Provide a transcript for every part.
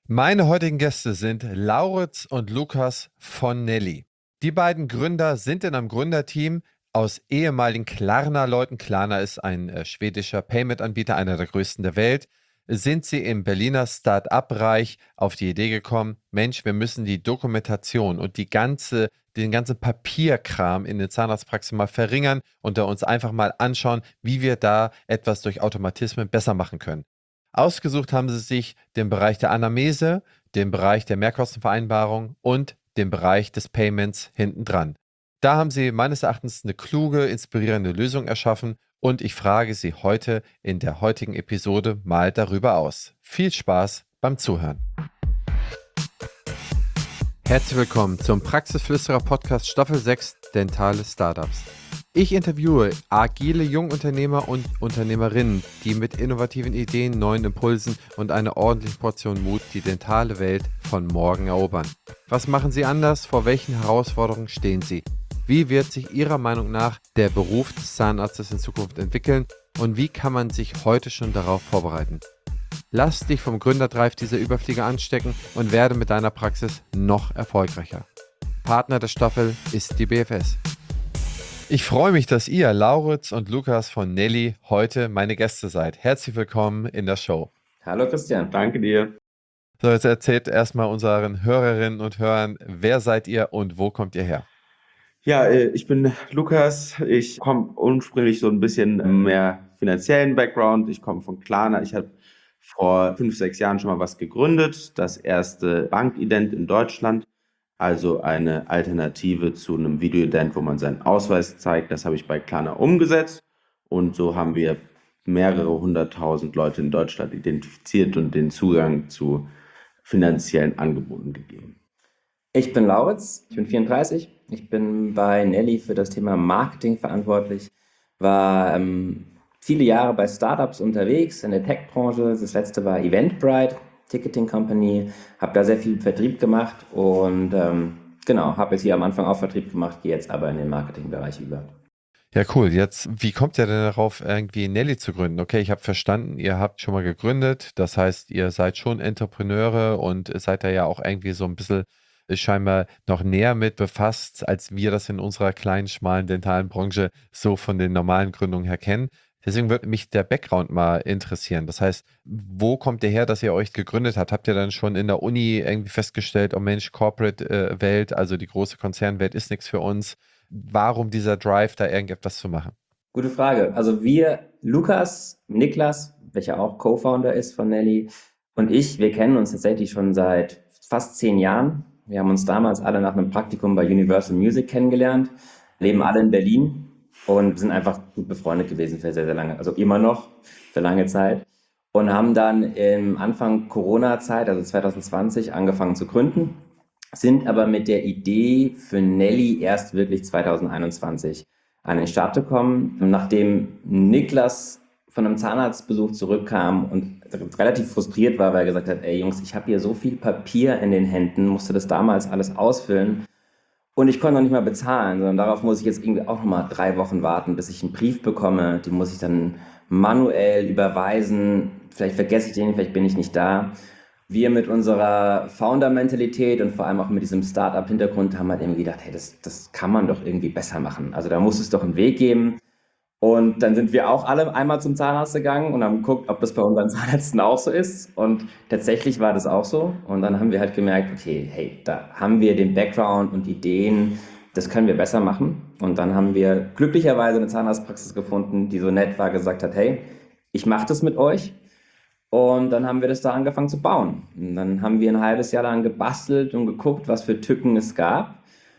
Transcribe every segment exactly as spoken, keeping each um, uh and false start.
Meine heutigen Gäste sind Lauritz und Lukas von Nelly. Die beiden Gründer sind in einem Gründerteam aus ehemaligen Klarna-Leuten. Klarna ist ein äh, schwedischer Payment-Anbieter, einer der größten der Welt. Sind sie im Berliner Start-up-Bereich auf die Idee gekommen, Mensch, wir müssen die Dokumentation und die ganze, den ganzen Papierkram in den Zahnarztpraxen mal verringern und da uns einfach mal anschauen, wie wir da etwas durch Automatismen besser machen können. Ausgesucht haben sie sich den Bereich der Anamnese, den Bereich der Mehrkostenvereinbarung und den Bereich des Payments hintendran. Da haben sie meines Erachtens eine kluge, inspirierende Lösung erschaffen und ich frage Sie heute in der heutigen Episode mal darüber aus. Viel Spaß beim Zuhören. Herzlich willkommen zum Praxisflüsterer Podcast Staffel sechs Dentale Startups. Ich interviewe agile Jungunternehmer und Unternehmerinnen, die mit innovativen Ideen, neuen Impulsen und einer ordentlichen Portion Mut die dentale Welt von morgen erobern. Was machen sie anders? Vor welchen Herausforderungen stehen sie? Wie wird sich Ihrer Meinung nach der Beruf des Zahnarztes in Zukunft entwickeln? Und wie kann man sich heute schon darauf vorbereiten? Lass dich vom Gründerdrive dieser Überflieger anstecken und werde mit deiner Praxis noch erfolgreicher. Partner der Staffel ist die B F S. Ich freue mich, dass ihr, Lauritz und Lukas von Nelly, heute meine Gäste seid. Herzlich willkommen in der Show. Hallo Christian, danke dir. So, jetzt erzählt erstmal unseren Hörerinnen und Hörern, wer seid ihr und wo kommt ihr her? Ja, äh, ich bin Lukas. Ich komme ursprünglich so ein bisschen mehr finanziellen Background. Ich komme von Klarna. Ich habe vor fünf, sechs Jahren schon mal was gegründet. Das erste Bankident in Deutschland. Also eine Alternative zu einem Videoident, wo man seinen Ausweis zeigt. Das habe ich bei Klarna umgesetzt. Und so haben wir mehrere hunderttausend Leute in Deutschland identifiziert und den Zugang zu finanziellen Angeboten gegeben. Ich bin Lauritz, ich bin vierunddreißig. Ich bin bei Nelly für das Thema Marketing verantwortlich, war ähm, viele Jahre bei Startups unterwegs in der Tech-Branche. Das letzte war Eventbrite, Ticketing Company, habe da sehr viel Vertrieb gemacht und ähm, genau, habe jetzt hier am Anfang auch Vertrieb gemacht, gehe jetzt aber in den Marketingbereich über. Ja, cool. Jetzt, wie kommt ihr denn darauf, irgendwie Nelly zu gründen? Okay, ich habe verstanden, ihr habt schon mal gegründet. Das heißt, ihr seid schon Entrepreneure und seid da ja auch irgendwie so ein bisschen äh, scheinbar noch näher mit befasst, als wir das in unserer kleinen, schmalen dentalen Branche so von den normalen Gründungen her kennen. Deswegen würde mich der Background mal interessieren. Das heißt, wo kommt ihr her, dass ihr euch gegründet habt? Habt ihr dann schon in der Uni irgendwie festgestellt, oh Mensch, Corporate-Welt, also die große Konzernwelt ist nichts für uns? Warum dieser Drive, da irgendetwas zu machen? Gute Frage. Also wir, Lukas, Niklas, welcher auch Co-Founder ist von Nelly, und ich, wir kennen uns tatsächlich schon seit fast zehn Jahren. Wir haben uns damals alle nach einem Praktikum bei Universal Music kennengelernt, leben alle in Berlin und sind einfach gut befreundet gewesen für sehr, sehr lange, also immer noch für lange Zeit. Und haben dann im Anfang Corona-Zeit, also zwanzig zwanzig, angefangen zu gründen, sind aber mit der Idee für Nelly erst wirklich zwanzig einundzwanzig an den Start gekommen, nachdem Niklas von einem Zahnarztbesuch zurückkam und relativ frustriert war, weil er gesagt hat, ey Jungs, ich habe hier so viel Papier in den Händen, musste das damals alles ausfüllen und ich konnte noch nicht mal bezahlen, sondern darauf muss ich jetzt irgendwie auch noch mal drei Wochen warten, bis ich einen Brief bekomme, den muss ich dann manuell überweisen, vielleicht vergesse ich den, vielleicht bin ich nicht da. Wir mit unserer Founder-Mentalität und vor allem auch mit diesem Startup-Hintergrund haben halt irgendwie gedacht, hey, das, das kann man doch irgendwie besser machen. Also da muss es doch einen Weg geben. Und dann sind wir auch alle einmal zum Zahnarzt gegangen und haben geguckt, ob das bei unseren Zahnärzten auch so ist. Und tatsächlich war das auch so. Und dann haben wir halt gemerkt, okay, hey, da haben wir den Background und Ideen, das können wir besser machen. Und dann haben wir glücklicherweise eine Zahnarztpraxis gefunden, die so nett war, gesagt hat, hey, ich mache das mit euch. Und dann haben wir das da angefangen zu bauen. Und dann haben wir ein halbes Jahr lang gebastelt und geguckt, was für Tücken es gab.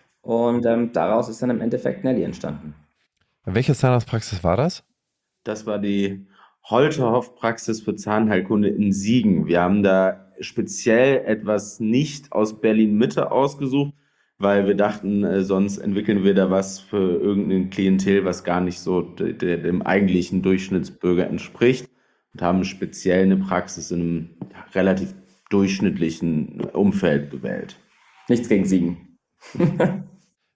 Und ähm, daraus ist dann im Endeffekt Nelly entstanden. Welche Zahnarztpraxis war das? Das war die Holterhoff-Praxis für Zahnheilkunde in Siegen. Wir haben da speziell etwas nicht aus Berlin-Mitte ausgesucht, weil wir dachten, äh, sonst entwickeln wir da was für irgendein Klientel, was gar nicht so de- de- dem eigentlichen Durchschnittsbürger entspricht. Und haben speziell eine Praxis in einem ja, relativ durchschnittlichen Umfeld gewählt. Nichts gegen Siegen.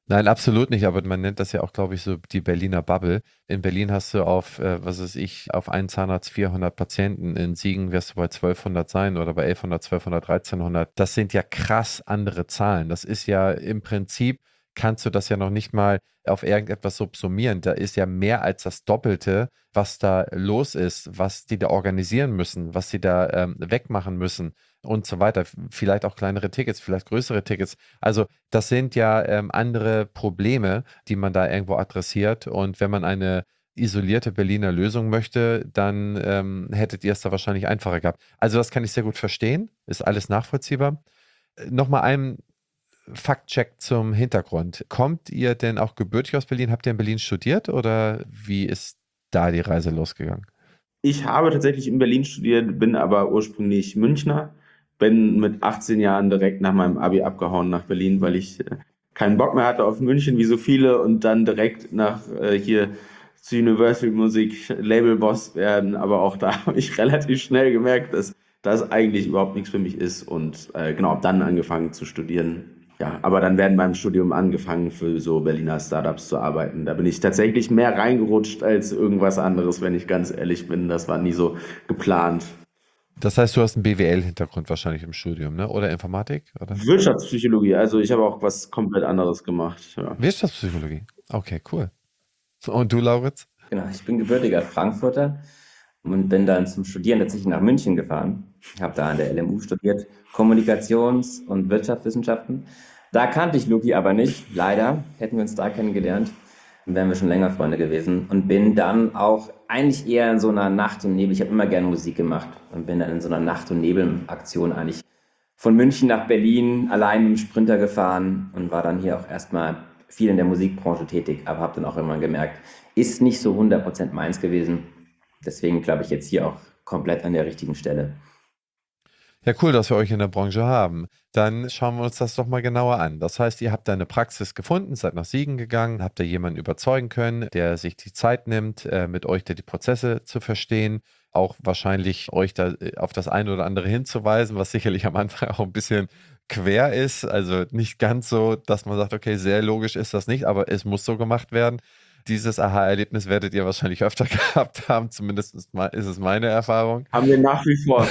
Nein, absolut nicht, aber man nennt das ja auch, glaube ich, so die Berliner Bubble. In Berlin hast du auf, äh, was weiß ich, auf einen Zahnarzt vierhundert Patienten, in Siegen wirst du bei zwölfhundert sein oder bei elfhundert, zwölfhundert, dreizehnhundert. Das sind ja krass andere Zahlen. Das ist ja im Prinzip, kannst du das ja noch nicht mal auf irgendetwas subsumieren. Da ist ja mehr als das Doppelte, was da los ist, was die da organisieren müssen, was sie da ähm, wegmachen müssen und so weiter. Vielleicht auch kleinere Tickets, vielleicht größere Tickets. Also das sind ja ähm, andere Probleme, die man da irgendwo adressiert. Und wenn man eine isolierte Berliner Lösung möchte, dann ähm, hättet ihr es da wahrscheinlich einfacher gehabt. Also das kann ich sehr gut verstehen, ist alles nachvollziehbar. Äh, Nochmal ein Faktcheck zum Hintergrund. Kommt ihr denn auch gebürtig aus Berlin? Habt ihr in Berlin studiert oder wie ist da die Reise losgegangen? Ich habe tatsächlich in Berlin studiert, bin aber ursprünglich Münchner, bin mit achtzehn Jahren direkt nach meinem Abi abgehauen nach Berlin, weil ich äh, keinen Bock mehr hatte auf München wie so viele und dann direkt nach äh, hier zu Universal Music Labelboss werden. Aber auch da habe ich relativ schnell gemerkt, dass das eigentlich überhaupt nichts für mich ist und äh, genau, habe dann angefangen zu studieren. Ja, aber dann werden beim Studium angefangen, für so Berliner Startups zu arbeiten. Da bin ich tatsächlich mehr reingerutscht als irgendwas anderes, wenn ich ganz ehrlich bin. Das war nie so geplant. Das heißt, du hast einen B W L-Hintergrund wahrscheinlich im Studium, ne? Oder Informatik? Oder? Wirtschaftspsychologie, also ich habe auch was komplett anderes gemacht. Ja. Wirtschaftspsychologie. Okay, cool. Und du, Lauritz? Genau, ich bin gebürtiger Frankfurter und bin dann zum Studieren tatsächlich nach München gefahren. Ich habe da an der L M U studiert, Kommunikations- und Wirtschaftswissenschaften. Da kannte ich Luki aber nicht, leider. Hätten wir uns da kennengelernt, dann wären wir schon länger Freunde gewesen. Und bin dann auch eigentlich eher in so einer Nacht- und Nebel, ich habe immer gerne Musik gemacht und bin dann in so einer Nacht- und Nebel-Aktion eigentlich von München nach Berlin allein mit dem Sprinter gefahren und war dann hier auch erstmal viel in der Musikbranche tätig, aber habe dann auch irgendwann gemerkt, ist nicht so hundert Prozent meins gewesen. Deswegen glaube ich jetzt hier auch komplett an der richtigen Stelle. Ja, cool, dass wir euch in der Branche haben. Dann schauen wir uns das doch mal genauer an. Das heißt, ihr habt da eine Praxis gefunden, seid nach Siegen gegangen, habt da jemanden überzeugen können, der sich die Zeit nimmt, äh, mit euch da die Prozesse zu verstehen, auch wahrscheinlich euch da äh, auf das eine oder andere hinzuweisen, was sicherlich am Anfang auch ein bisschen quer ist. Also nicht ganz so, dass man sagt, okay, sehr logisch ist das nicht, aber es muss so gemacht werden. Dieses Aha-Erlebnis werdet ihr wahrscheinlich öfter gehabt haben, zumindest ist me- ist es meine Erfahrung. Haben wir nach wie vor.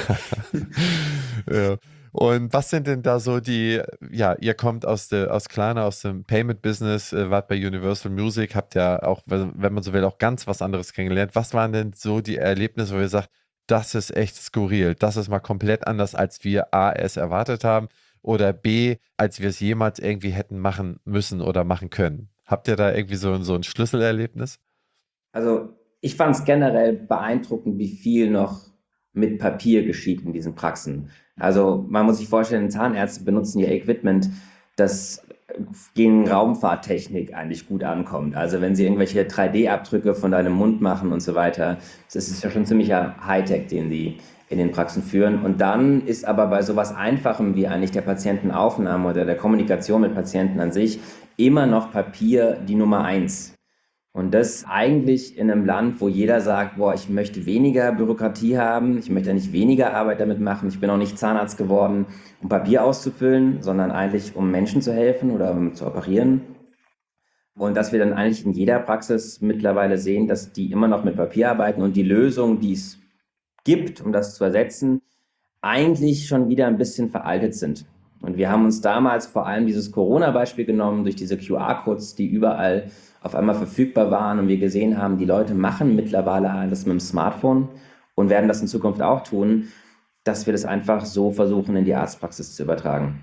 Ja. Und was sind denn da so die, ja, ihr kommt aus der, aus Klarna, aus dem Payment-Business, äh, wart bei Universal Music, habt ja auch, wenn wenn man so will, auch ganz was anderes kennengelernt. Was waren denn so die Erlebnisse, wo ihr sagt, das ist echt skurril, das ist mal komplett anders, als wir A, es erwartet haben oder B, als wir es jemals irgendwie hätten machen müssen oder machen können? Habt ihr da irgendwie so, ein- so ein Schlüsselerlebnis? Also ich fand es generell beeindruckend, wie viel noch mit Papier geschieht in diesen Praxen. Also man muss sich vorstellen, Zahnärzte benutzen ihr Equipment, das gegen Raumfahrttechnik eigentlich gut ankommt. Also wenn sie irgendwelche drei D-Abdrücke von deinem Mund machen und so weiter, das ist ja schon ziemlicher Hightech, den sie in den Praxen führen. Und dann ist aber bei sowas Einfachem wie eigentlich der Patientenaufnahme oder der Kommunikation mit Patienten an sich immer noch Papier die Nummer eins. Und das eigentlich in einem Land, wo jeder sagt, boah, ich möchte weniger Bürokratie haben, ich möchte nicht weniger Arbeit damit machen, ich bin auch nicht Zahnarzt geworden, um Papier auszufüllen, sondern eigentlich, um Menschen zu helfen oder um zu operieren. Und dass wir dann eigentlich in jeder Praxis mittlerweile sehen, dass die immer noch mit Papier arbeiten und die Lösungen, die es gibt, um das zu ersetzen, eigentlich schon wieder ein bisschen veraltet sind. Und wir haben uns damals vor allem dieses Corona-Beispiel genommen, durch diese Q R-Codes, die überall auf einmal verfügbar waren und wir gesehen haben, die Leute machen mittlerweile alles mit dem Smartphone und werden das in Zukunft auch tun, dass wir das einfach so versuchen, in die Arztpraxis zu übertragen.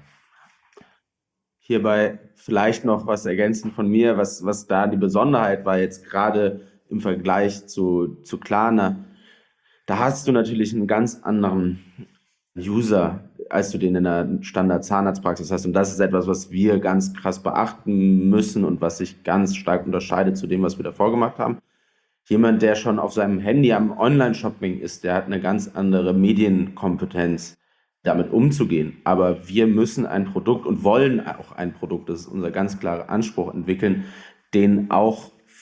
Hierbei vielleicht noch was ergänzend von mir, was, was da die Besonderheit war, jetzt gerade im Vergleich zu, zu Klarna. Da hast du natürlich einen ganz anderen User, als du den in der Standard-Zahnarztpraxis hast. Und das ist etwas, was wir ganz krass beachten müssen und was sich ganz stark unterscheidet zu dem, was wir davor gemacht haben. Jemand, der schon auf seinem Handy am Online-Shopping ist, der hat eine ganz andere Medienkompetenz, damit umzugehen. Aber wir müssen ein Produkt und wollen auch ein Produkt, das ist unser ganz klarer Anspruch, entwickeln, den auch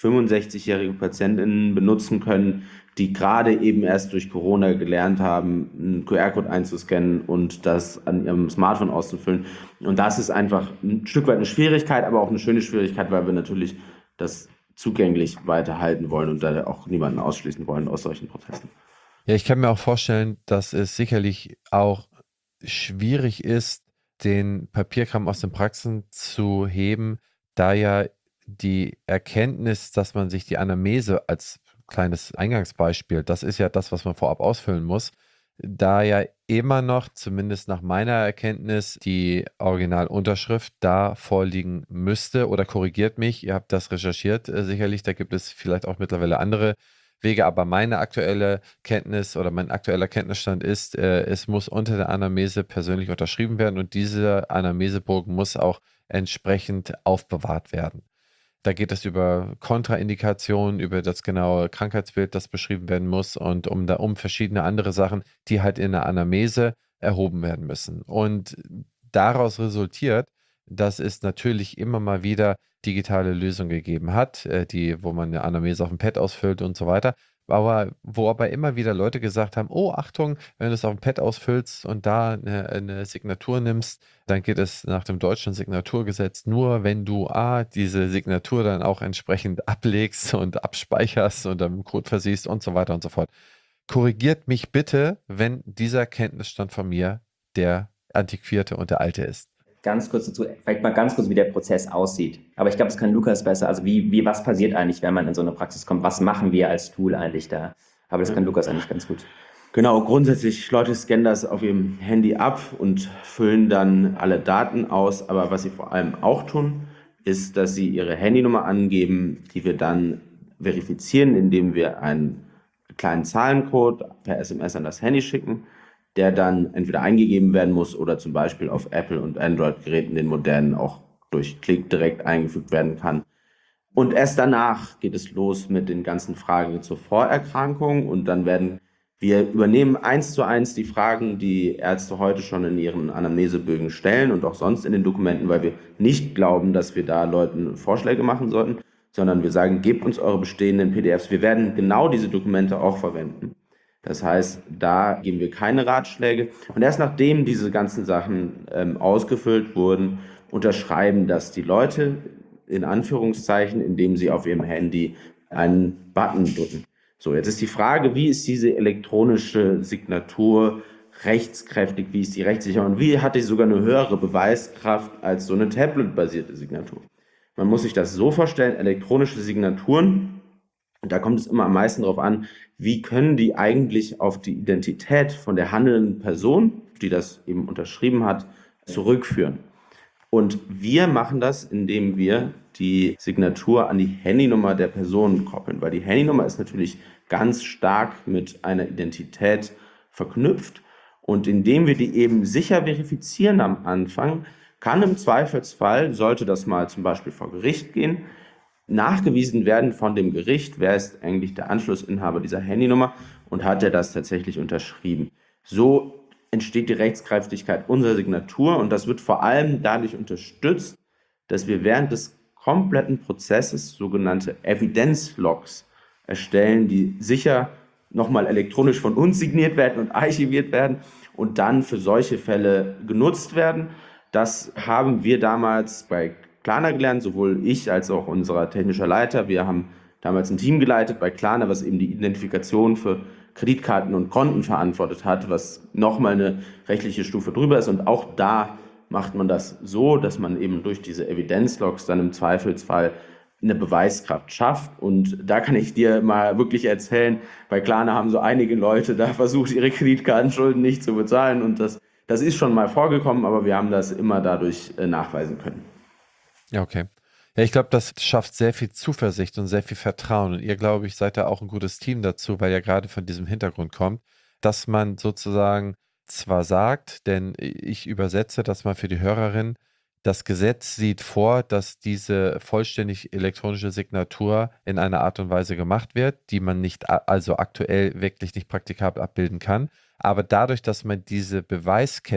fünfundsechzigjährige PatientInnen benutzen können, die gerade eben erst durch Corona gelernt haben, einen Q R-Code einzuscannen und das an ihrem Smartphone auszufüllen. Und das ist einfach ein Stück weit eine Schwierigkeit, aber auch eine schöne Schwierigkeit, weil wir natürlich das zugänglich weiterhalten wollen und da auch niemanden ausschließen wollen aus solchen Prozessen. Ja, ich kann mir auch vorstellen, dass es sicherlich auch schwierig ist, den Papierkram aus den Praxen zu heben, da ja die Erkenntnis, dass man sich die Anamnese als kleines Eingangsbeispiel, das ist ja das, was man vorab ausfüllen muss, da ja immer noch, zumindest nach meiner Erkenntnis, die Originalunterschrift da vorliegen müsste oder korrigiert mich. Ihr habt das recherchiert, äh, sicherlich, da gibt es vielleicht auch mittlerweile andere Wege, aber meine aktuelle Kenntnis oder mein aktueller Kenntnisstand ist, äh, es muss unter der Anamnese persönlich unterschrieben werden und dieser Anamnesebogen muss auch entsprechend aufbewahrt werden. Da geht es über Kontraindikationen, über das genaue Krankheitsbild, das beschrieben werden muss und um da um verschiedene andere Sachen, die halt in der Anamnese erhoben werden müssen. Und daraus resultiert, dass es natürlich immer mal wieder digitale Lösungen gegeben hat, äh, die, wo man eine Anamnese auf dem Pad ausfüllt und so weiter. Aber wo aber immer wieder Leute gesagt haben, oh Achtung, wenn du es auf dem Pad ausfüllst und da eine, eine Signatur nimmst, dann geht es nach dem deutschen Signaturgesetz nur, wenn du A, diese Signatur dann auch entsprechend ablegst und abspeicherst und dann im Code versiehst und so weiter und so fort. Korrigiert mich bitte, wenn dieser Kenntnisstand von mir der antiquierte und der alte ist. Ganz kurz dazu, vielleicht mal ganz kurz, wie der Prozess aussieht. Aber ich glaube, das kann Lukas besser. Also wie, wie, was passiert eigentlich, wenn man in so eine Praxis kommt? Was machen wir als Tool eigentlich da? Aber das kann Lukas eigentlich ganz gut. Genau, grundsätzlich, Leute scannen das auf ihrem Handy ab und füllen dann alle Daten aus. Aber was sie vor allem auch tun, ist, dass sie ihre Handynummer angeben, die wir dann verifizieren, indem wir einen kleinen Zahlencode per S M S an das Handy schicken, der dann entweder eingegeben werden muss oder zum Beispiel auf Apple- und Android-Geräten, den modernen, auch durch Klick direkt eingefügt werden kann. Und erst danach geht es los mit den ganzen Fragen zur Vorerkrankung und dann werden wir übernehmen eins zu eins die Fragen, die Ärzte heute schon in ihren Anamnesebögen stellen und auch sonst in den Dokumenten, weil wir nicht glauben, dass wir da Leuten Vorschläge machen sollten, sondern wir sagen, gebt uns eure bestehenden P D Fs. Wir werden genau diese Dokumente auch verwenden. Das heißt, da geben wir keine Ratschläge. Und erst nachdem diese ganzen Sachen ähm, ausgefüllt wurden, unterschreiben das die Leute in Anführungszeichen, indem sie auf ihrem Handy einen Button drücken. So, jetzt ist die Frage, wie ist diese elektronische Signatur rechtskräftig, wie ist die rechtssicher und wie hat die sogar eine höhere Beweiskraft als so eine tablet-basierte Signatur? Man muss sich das so vorstellen, elektronische Signaturen, und da kommt es immer am meisten darauf an, wie können die eigentlich auf die Identität von der handelnden Person, die das eben unterschrieben hat, zurückführen. Und wir machen das, indem wir die Signatur an die Handynummer der Person koppeln, weil die Handynummer ist natürlich ganz stark mit einer Identität verknüpft. Und indem wir die eben sicher verifizieren am Anfang, kann im Zweifelsfall, sollte das mal zum Beispiel vor Gericht gehen, nachgewiesen werden von dem Gericht, wer ist eigentlich der Anschlussinhaber dieser Handynummer und hat er das tatsächlich unterschrieben. So entsteht die Rechtskräftigkeit unserer Signatur und das wird vor allem dadurch unterstützt, dass wir während des kompletten Prozesses sogenannte Evidenzlogs erstellen, die sicher nochmal elektronisch von uns signiert werden und archiviert werden und dann für solche Fälle genutzt werden. Das haben wir damals bei Klarna gelernt, sowohl ich als auch unser technischer Leiter. Wir haben damals ein Team geleitet bei Klarna, was eben die Identifikation für Kreditkarten und Konten verantwortet hat, was nochmal eine rechtliche Stufe drüber ist. Und auch da macht man das so, dass man eben durch diese Evidenzlogs dann im Zweifelsfall eine Beweiskraft schafft. Und da kann ich dir mal wirklich erzählen, bei Klarna haben so einige Leute da versucht, ihre Kreditkartenschulden nicht zu bezahlen. Und das, das ist schon mal vorgekommen, aber wir haben das immer dadurch äh, nachweisen können. Ja, okay. Ja, ich glaube, das schafft sehr viel Zuversicht und sehr viel Vertrauen. Und ihr, glaube ich, seid da auch ein gutes Team dazu, weil ja gerade von diesem Hintergrund kommt, dass man sozusagen zwar sagt, denn ich übersetze das mal für die Hörerin, das Gesetz sieht vor, dass diese vollständig elektronische Signatur in einer Art und Weise gemacht wird, die man nicht, also aktuell wirklich nicht praktikabel abbilden kann. Aber dadurch, dass man diese Beweiskette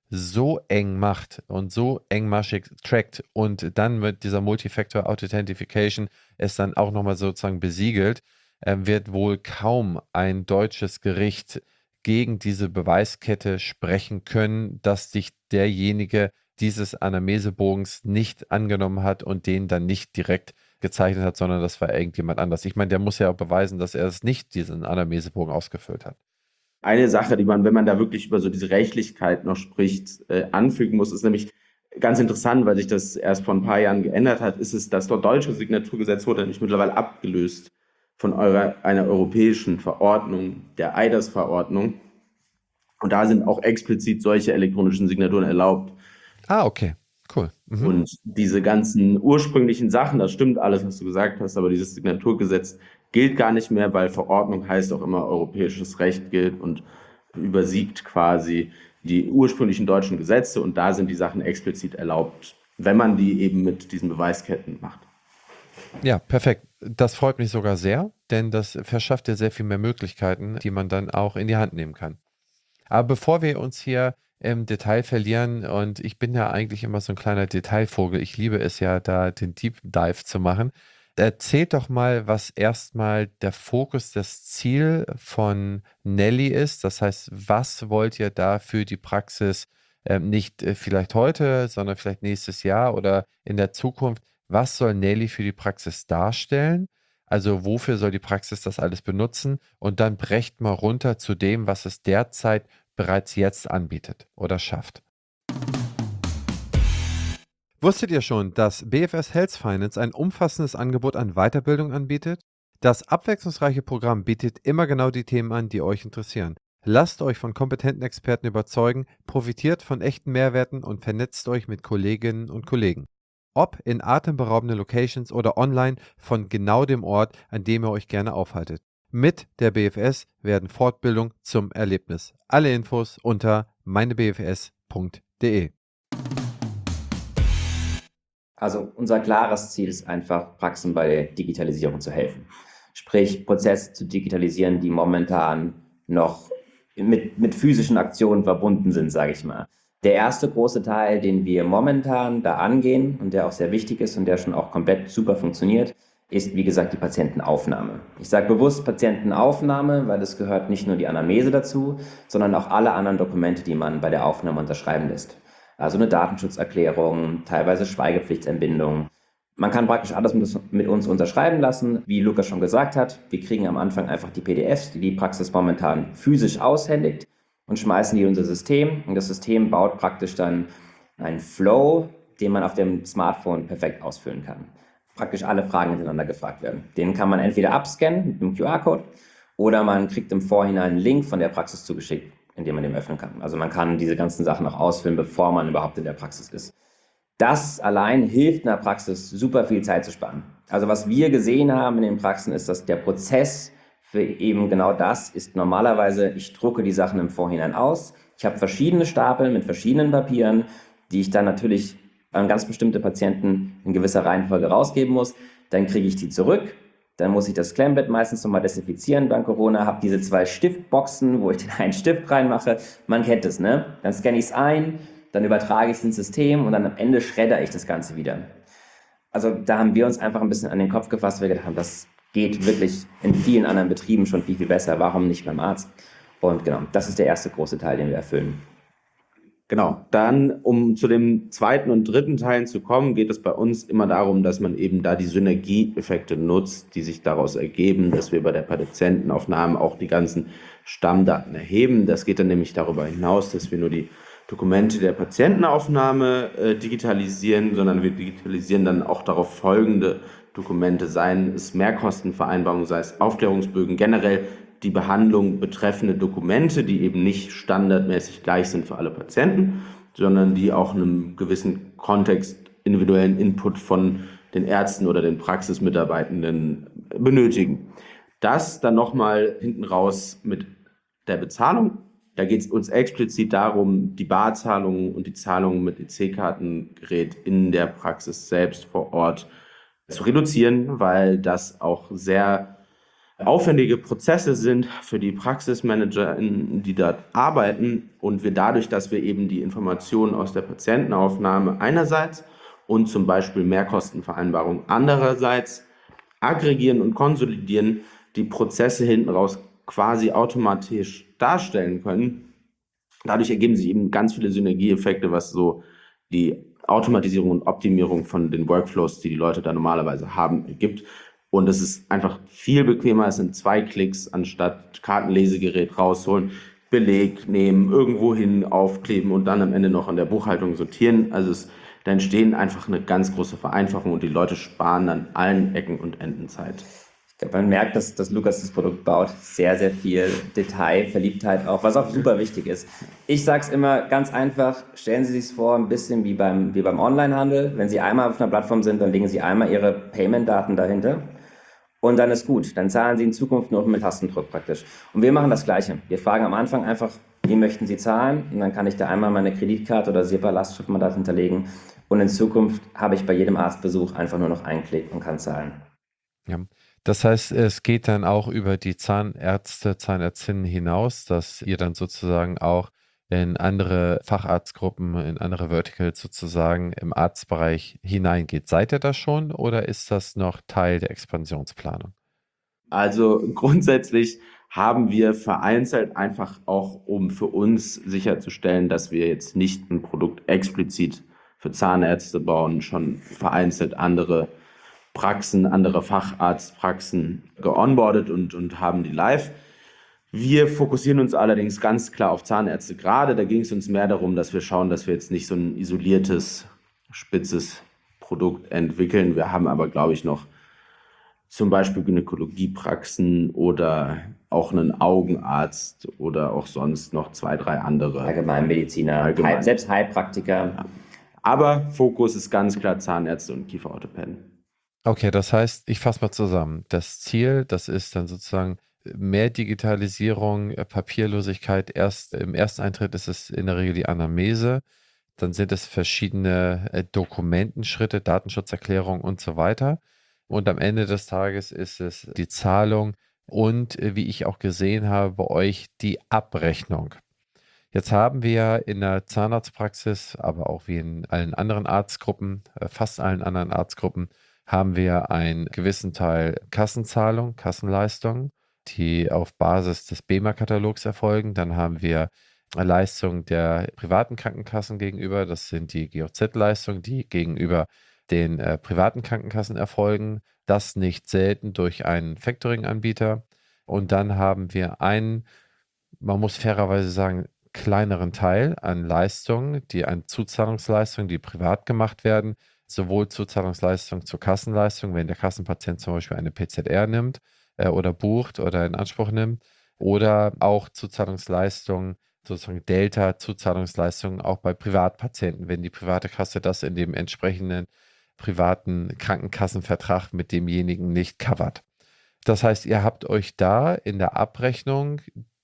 so eng macht und so engmaschig trackt und dann mit dieser Multifactor Authentication es dann auch nochmal sozusagen besiegelt, äh, wird wohl kaum ein deutsches Gericht gegen diese Beweiskette sprechen können, dass sich derjenige dieses Anamnesebogens nicht angenommen hat und den dann nicht direkt gezeichnet hat, sondern das war irgendjemand anders. Ich meine, der muss ja auch beweisen, dass er es nicht, diesen Anamnesebogen ausgefüllt hat. Eine Sache, die man, wenn man da wirklich über so diese Rechtlichkeit noch spricht, äh, anfügen muss, ist nämlich ganz interessant, weil sich das erst vor ein paar Jahren geändert hat, ist es, dass das deutsche Signaturgesetz wurde nämlich mittlerweile abgelöst von eurer, einer europäischen Verordnung, der E I D A S-Verordnung. Und da sind auch explizit solche elektronischen Signaturen erlaubt. Ah, okay. Cool. Mhm. Und diese ganzen ursprünglichen Sachen, das stimmt alles, was du gesagt hast, aber dieses Signaturgesetz gilt gar nicht mehr, weil Verordnung heißt auch immer, europäisches Recht gilt und übersiegt quasi die ursprünglichen deutschen Gesetze. Und da sind die Sachen explizit erlaubt, wenn man die eben mit diesen Beweisketten macht. Ja, perfekt. Das freut mich sogar sehr, denn das verschafft dir sehr viel mehr Möglichkeiten, die man dann auch in die Hand nehmen kann. Aber bevor wir uns hier im Detail verlieren, und ich bin ja eigentlich immer so ein kleiner Detailvogel, ich liebe es ja, da den Deep Dive zu machen. Erzählt doch mal, was erstmal der Fokus, das Ziel von Nelly ist. Das heißt, was wollt ihr da für die Praxis, ähm, nicht äh, vielleicht heute, sondern vielleicht nächstes Jahr oder in der Zukunft? Was soll Nelly für die Praxis darstellen? Also wofür soll die Praxis das alles benutzen? Und dann brecht mal runter zu dem, was es derzeit bereits jetzt anbietet oder schafft. Wusstet ihr schon, dass B F S Health Finance ein umfassendes Angebot an Weiterbildung anbietet? Das abwechslungsreiche Programm bietet immer genau die Themen an, die euch interessieren. Lasst euch von kompetenten Experten überzeugen, profitiert von echten Mehrwerten und vernetzt euch mit Kolleginnen und Kollegen. Ob in atemberaubenden Locations oder online von genau dem Ort, an dem ihr euch gerne aufhaltet. Mit der B F S werden Fortbildung zum Erlebnis. Alle Infos unter meine b f s punkt d e. Also unser klares Ziel ist einfach, Praxen bei der Digitalisierung zu helfen. Sprich, Prozesse zu digitalisieren, die momentan noch mit, mit physischen Aktionen verbunden sind, sage ich mal. Der erste große Teil, den wir momentan da angehen und der auch sehr wichtig ist und der schon auch komplett super funktioniert, ist, wie gesagt, die Patientenaufnahme. Ich sage bewusst Patientenaufnahme, weil es gehört nicht nur die Anamnese dazu, sondern auch alle anderen Dokumente, die man bei der Aufnahme unterschreiben lässt. Also eine Datenschutzerklärung, teilweise Schweigepflichtentbindung. Man kann praktisch alles mit uns unterschreiben lassen, wie Lukas schon gesagt hat. Wir kriegen am Anfang einfach die P D Fs, die die Praxis momentan physisch aushändigt, und schmeißen die in unser System. Und das System baut praktisch dann einen Flow, den man auf dem Smartphone perfekt ausfüllen kann. Praktisch alle Fragen miteinander gefragt werden. Den kann man entweder abscannen mit einem Q R-Code oder man kriegt im Vorhinein einen Link von der Praxis zugeschickt, indem man den öffnen kann. Also man kann diese ganzen Sachen auch ausfüllen, bevor man überhaupt in der Praxis ist. Das allein hilft in der Praxis, super viel Zeit zu sparen. Also was wir gesehen haben in den Praxen ist, dass der Prozess für eben genau das ist normalerweise, ich drucke die Sachen im Vorhinein aus. Ich habe verschiedene Stapel mit verschiedenen Papieren, die ich dann natürlich an ganz bestimmte Patienten in gewisser Reihenfolge rausgeben muss. Dann kriege ich die zurück. Dann muss ich das Klemmbett meistens nochmal desinfizieren dank Corona, habe diese zwei Stiftboxen, wo ich den einen Stift reinmache. Man kennt es, ne? Dann scanne ich es ein, dann übertrage ich es ins System und dann am Ende schredder ich das Ganze wieder. Also da haben wir uns einfach ein bisschen an den Kopf gefasst, weil wir gedacht haben, das geht wirklich in vielen anderen Betrieben schon viel, viel besser. Warum nicht beim Arzt? Und genau, das ist der erste große Teil, den wir erfüllen. Genau, dann, um zu dem zweiten und dritten Teil zu kommen, geht es bei uns immer darum, dass man eben da die Synergieeffekte nutzt, die sich daraus ergeben, dass wir bei der Patientenaufnahme auch die ganzen Stammdaten erheben. Das geht dann nämlich darüber hinaus, dass wir nur die Dokumente der Patientenaufnahme äh, digitalisieren, sondern wir digitalisieren dann auch darauf folgende Dokumente, seien es Mehrkostenvereinbarungen, sei es Aufklärungsbögen, generell die Behandlung betreffende Dokumente, die eben nicht standardmäßig gleich sind für alle Patienten, sondern die auch einem gewissen Kontext, individuellen Input von den Ärzten oder den Praxismitarbeitenden benötigen. Das dann nochmal hinten raus mit der Bezahlung. Da geht es uns explizit darum, die Barzahlungen und die Zahlungen mit E C-Kartengerät in der Praxis selbst vor Ort zu reduzieren, weil das auch sehr aufwendige Prozesse sind für die Praxismanager, die dort arbeiten und wir dadurch, dass wir eben die Informationen aus der Patientenaufnahme einerseits und zum Beispiel Mehrkostenvereinbarung andererseits aggregieren und konsolidieren, die Prozesse hinten raus quasi automatisch darstellen können. Dadurch ergeben sich eben ganz viele Synergieeffekte, was so die Automatisierung und Optimierung von den Workflows, die die Leute da normalerweise haben, ergibt. Und es ist einfach viel bequemer, es sind zwei Klicks, anstatt Kartenlesegerät rausholen, Beleg nehmen, irgendwo hin aufkleben und dann am Ende noch an der Buchhaltung sortieren. Also es, da entstehen einfach eine ganz große Vereinfachung und die Leute sparen an allen Ecken und Enden Zeit. Ich glaube, man merkt, dass, dass Lukas das Produkt baut. Sehr, sehr viel Detail, Verliebtheit auch, was auch super wichtig ist. Ich sage es immer ganz einfach, stellen Sie sich vor, ein bisschen wie beim, wie beim Onlinehandel. Wenn Sie einmal auf einer Plattform sind, dann legen Sie einmal Ihre Payment-Daten dahinter und dann ist gut. Dann zahlen Sie in Zukunft nur mit Tastendruck praktisch. Und wir machen das Gleiche. Wir fragen am Anfang einfach, wie möchten Sie zahlen? Und dann kann ich da einmal meine Kreditkarte oder SEPA-Lastschriftmandat hinterlegen. Und in Zukunft habe ich bei jedem Arztbesuch einfach nur noch einen Klick und kann zahlen. Ja. Das heißt, es geht dann auch über die Zahnärzte, Zahnärztinnen hinaus, dass ihr dann sozusagen auch in andere Facharztgruppen, in andere Verticals sozusagen im Arztbereich hineingeht. Seid ihr das schon oder ist das noch Teil der Expansionsplanung? Also grundsätzlich haben wir vereinzelt einfach auch, um für uns sicherzustellen, dass wir jetzt nicht ein Produkt explizit für Zahnärzte bauen, schon vereinzelt andere Praxen, andere Facharztpraxen geonboardet und, und haben die live. Wir fokussieren uns allerdings ganz klar auf Zahnärzte gerade. Da ging es uns mehr darum, dass wir schauen, dass wir jetzt nicht so ein isoliertes, spitzes Produkt entwickeln. Wir haben aber, glaube ich, noch zum Beispiel Gynäkologiepraxen oder auch einen Augenarzt oder auch sonst noch zwei, drei andere. Allgemeinmediziner, Allgemein. selbst Heilpraktiker. Ja. Aber Fokus ist ganz klar Zahnärzte und Kieferorthopäden. Okay, das heißt, ich fasse mal zusammen. Das Ziel, das ist dann sozusagen mehr Digitalisierung, Papierlosigkeit. Erst im ersten Eintritt ist es in der Regel die Anamnese. Dann sind es verschiedene äh, Dokumentenschritte, Datenschutzerklärung und so weiter. Und am Ende des Tages ist es die Zahlung und, äh, wie ich auch gesehen habe, bei euch die Abrechnung. Jetzt haben wir in der Zahnarztpraxis, aber auch wie in allen anderen Arztgruppen, äh, fast allen anderen Arztgruppen, haben wir einen gewissen Teil Kassenzahlung, Kassenleistungen, die auf Basis des B E M A-Katalogs erfolgen. Dann haben wir Leistungen der privaten Krankenkassen gegenüber. Das sind die G O Z-Leistungen, die gegenüber den äh, privaten Krankenkassen erfolgen. Das nicht selten durch einen Factoring-Anbieter. Und dann haben wir einen, man muss fairerweise sagen, kleineren Teil an Leistungen, die an Zuzahlungsleistungen, die privat gemacht werden, sowohl Zuzahlungsleistung zur Kassenleistung, wenn der Kassenpatient zum Beispiel eine P Z R nimmt äh, oder bucht oder in Anspruch nimmt, oder auch Zuzahlungsleistungen, sozusagen Delta-Zuzahlungsleistungen auch bei Privatpatienten, wenn die private Kasse das in dem entsprechenden privaten Krankenkassenvertrag mit demjenigen nicht covert. Das heißt, ihr habt euch da in der Abrechnung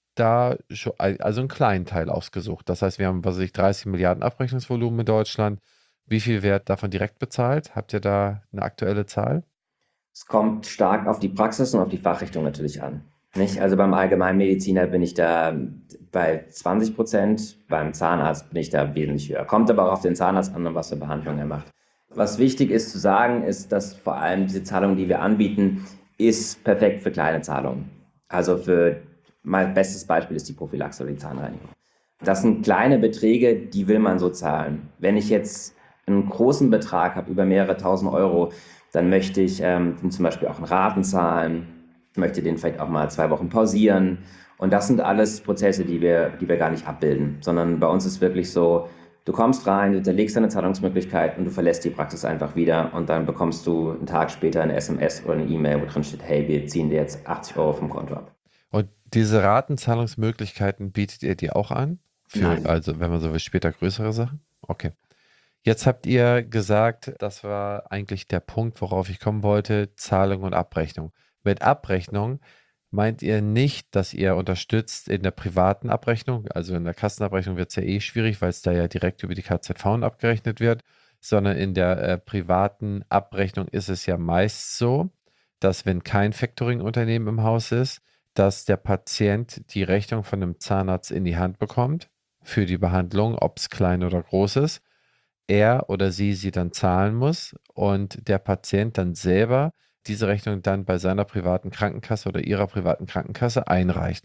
da schon, also einen kleinen Teil ausgesucht. Das heißt, wir haben, was weiß ich, dreißig Milliarden Abrechnungsvolumen in Deutschland. Wie viel wird davon direkt bezahlt? Habt ihr da eine aktuelle Zahl? Es kommt stark auf die Praxis und auf die Fachrichtung natürlich an. Nicht? Also beim Allgemeinmediziner bin ich da bei zwanzig Prozent, beim Zahnarzt bin ich da wesentlich höher. Kommt aber auch auf den Zahnarzt an und was für Behandlung er macht. Was wichtig ist zu sagen, ist, dass vor allem diese Zahlung, die wir anbieten, ist perfekt für kleine Zahlungen. Also für mein bestes Beispiel ist die Prophylaxe oder die Zahnreinigung. Das sind kleine Beträge, die will man so zahlen. Wenn ich jetzt einen großen Betrag habe, über mehrere tausend Euro, dann möchte ich ähm, zum Beispiel auch in Raten zahlen, möchte den vielleicht auch mal zwei Wochen pausieren. Und das sind alles Prozesse, die wir, die wir gar nicht abbilden, sondern bei uns ist wirklich so, du kommst rein, du hinterlegst deine Zahlungsmöglichkeit und du verlässt die Praxis einfach wieder und dann bekommst du einen Tag später eine S M S oder eine E-Mail, wo drin steht, hey, wir ziehen dir jetzt achtzig Euro vom Konto ab. Und diese Ratenzahlungsmöglichkeiten bietet ihr die auch an? Für, Nein. also wenn man so will, später größere Sachen? Okay. Jetzt habt ihr gesagt, das war eigentlich der Punkt, worauf ich kommen wollte, Zahlung und Abrechnung. Mit Abrechnung meint ihr nicht, dass ihr unterstützt in der privaten Abrechnung, also in der Kassenabrechnung wird es ja eh schwierig, weil es da ja direkt über die K Z V abgerechnet wird, sondern in der äh, privaten Abrechnung ist es ja meist so, dass wenn kein Factoring-Unternehmen im Haus ist, dass der Patient die Rechnung von einem Zahnarzt in die Hand bekommt für die Behandlung, ob es klein oder groß ist, er oder sie sie dann zahlen muss und der Patient dann selber diese Rechnung dann bei seiner privaten Krankenkasse oder ihrer privaten Krankenkasse einreicht.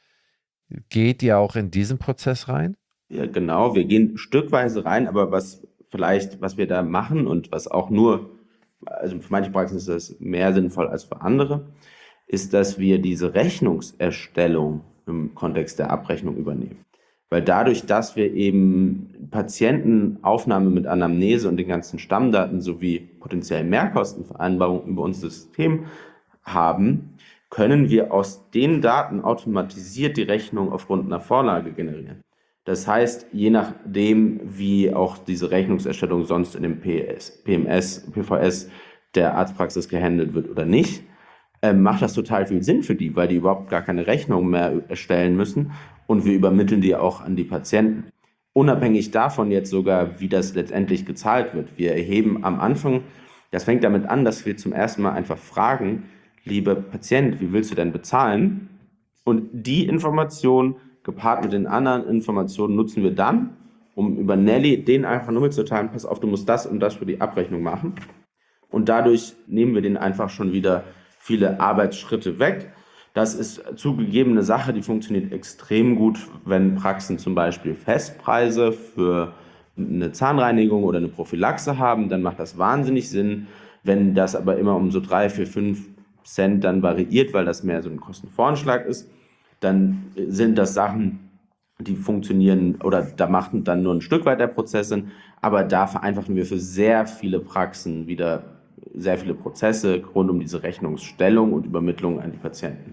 Geht ihr auch in diesen Prozess rein? Ja, genau, wir gehen stückweise rein, aber was vielleicht, was wir da machen und was auch nur, also für manche Praxen ist das mehr sinnvoll als für andere, ist, dass wir diese Rechnungserstellung im Kontext der Abrechnung übernehmen. Weil dadurch, dass wir eben Patientenaufnahme mit Anamnese und den ganzen Stammdaten sowie potenziellen Mehrkostenvereinbarungen über unser System haben, können wir aus den Daten automatisiert die Rechnung aufgrund einer Vorlage generieren. Das heißt, je nachdem, wie auch diese Rechnungserstellung sonst in dem P S, P M S, P V S der Arztpraxis gehandelt wird oder nicht, äh, macht das total viel Sinn für die, weil die überhaupt gar keine Rechnung mehr erstellen müssen und wir übermitteln die auch an die Patienten. Unabhängig davon jetzt sogar, wie das letztendlich gezahlt wird. Wir erheben am Anfang, das fängt damit an, dass wir zum ersten Mal einfach fragen, lieber Patient, wie willst du denn bezahlen? Und die Information gepaart mit den anderen Informationen nutzen wir dann, um über Nelly den einfach nur mitzuteilen, pass auf, du musst das und das für die Abrechnung machen. Und dadurch nehmen wir den einfach schon wieder viele Arbeitsschritte weg. Das ist zugegeben eine Sache, die funktioniert extrem gut, wenn Praxen zum Beispiel Festpreise für eine Zahnreinigung oder eine Prophylaxe haben, dann macht das wahnsinnig Sinn. Wenn das aber immer um so drei, vier, fünf Cent dann variiert, weil das mehr so ein Kostenvoranschlag ist, dann sind das Sachen, die funktionieren oder da macht dann nur ein Stück weit der Prozess Sinn, aber da vereinfachen wir für sehr viele Praxen wieder sehr viele Prozesse rund um diese Rechnungsstellung und Übermittlung an die Patienten.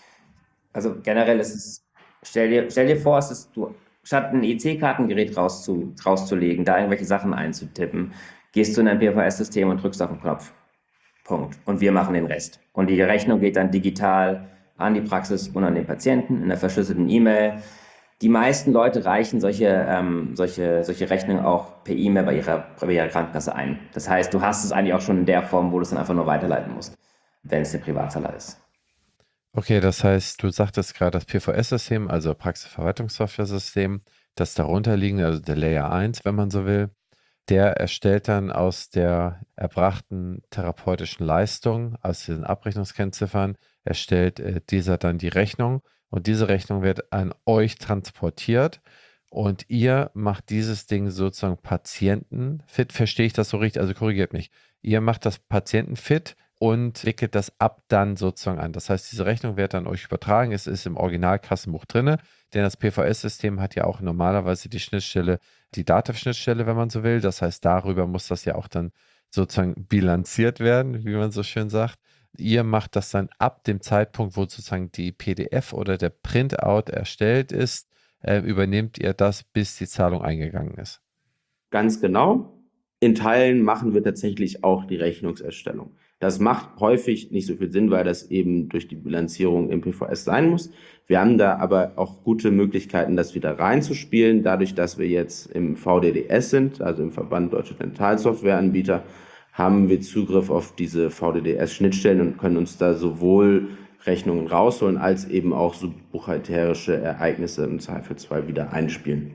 Also generell ist es, stell dir, stell dir vor, es ist, du, statt ein E C-Kartengerät rauszu, rauszulegen, da irgendwelche Sachen einzutippen, gehst du in ein P V S-System und drückst auf den Knopf. Punkt. Und wir machen den Rest. Und die Rechnung geht dann digital an die Praxis und an den Patienten in einer verschlüsselten E-Mail. Die meisten Leute reichen solche, ähm, solche, solche Rechnungen auch per E-Mail bei ihrer, bei ihrer Krankenkasse ein. Das heißt, du hast es eigentlich auch schon in der Form, wo du es dann einfach nur weiterleiten musst, wenn es der Privatzahler ist. Okay, das heißt, du sagtest gerade das P V S-System, also Praxisverwaltungssoftware-System, das darunter liegt, also der Layer eins, wenn man so will, der erstellt dann aus der erbrachten therapeutischen Leistung, aus diesen Abrechnungskennziffern, erstellt äh, dieser dann die Rechnung und diese Rechnung wird an euch transportiert und ihr macht dieses Ding sozusagen patientenfit. Verstehe ich das so richtig? Also korrigiert mich. Ihr macht das patientenfit und wickelt das ab dann sozusagen an. Das heißt, diese Rechnung wird an euch übertragen. Es ist im Originalkassenbuch drin, denn das P V S-System hat ja auch normalerweise die Schnittstelle, die Dativ-Schnittstelle, wenn man so will. Das heißt, darüber muss das ja auch dann sozusagen bilanziert werden, wie man so schön sagt. Ihr macht das dann ab dem Zeitpunkt, wo sozusagen die P D F oder der Printout erstellt ist, äh, übernehmt ihr das, bis die Zahlung eingegangen ist. Ganz genau. In Teilen machen wir tatsächlich auch die Rechnungserstellung. Das macht häufig nicht so viel Sinn, weil das eben durch die Bilanzierung im P V S sein muss. Wir haben da aber auch gute Möglichkeiten, das wieder reinzuspielen. Dadurch, dass wir jetzt im V D D S sind, also im Verband Deutsche Dentalsoftwareanbieter, haben wir Zugriff auf diese V D D S-Schnittstellen und können uns da sowohl Rechnungen rausholen, als eben auch so buchhalterische Ereignisse im Zweifelsfall wieder einspielen.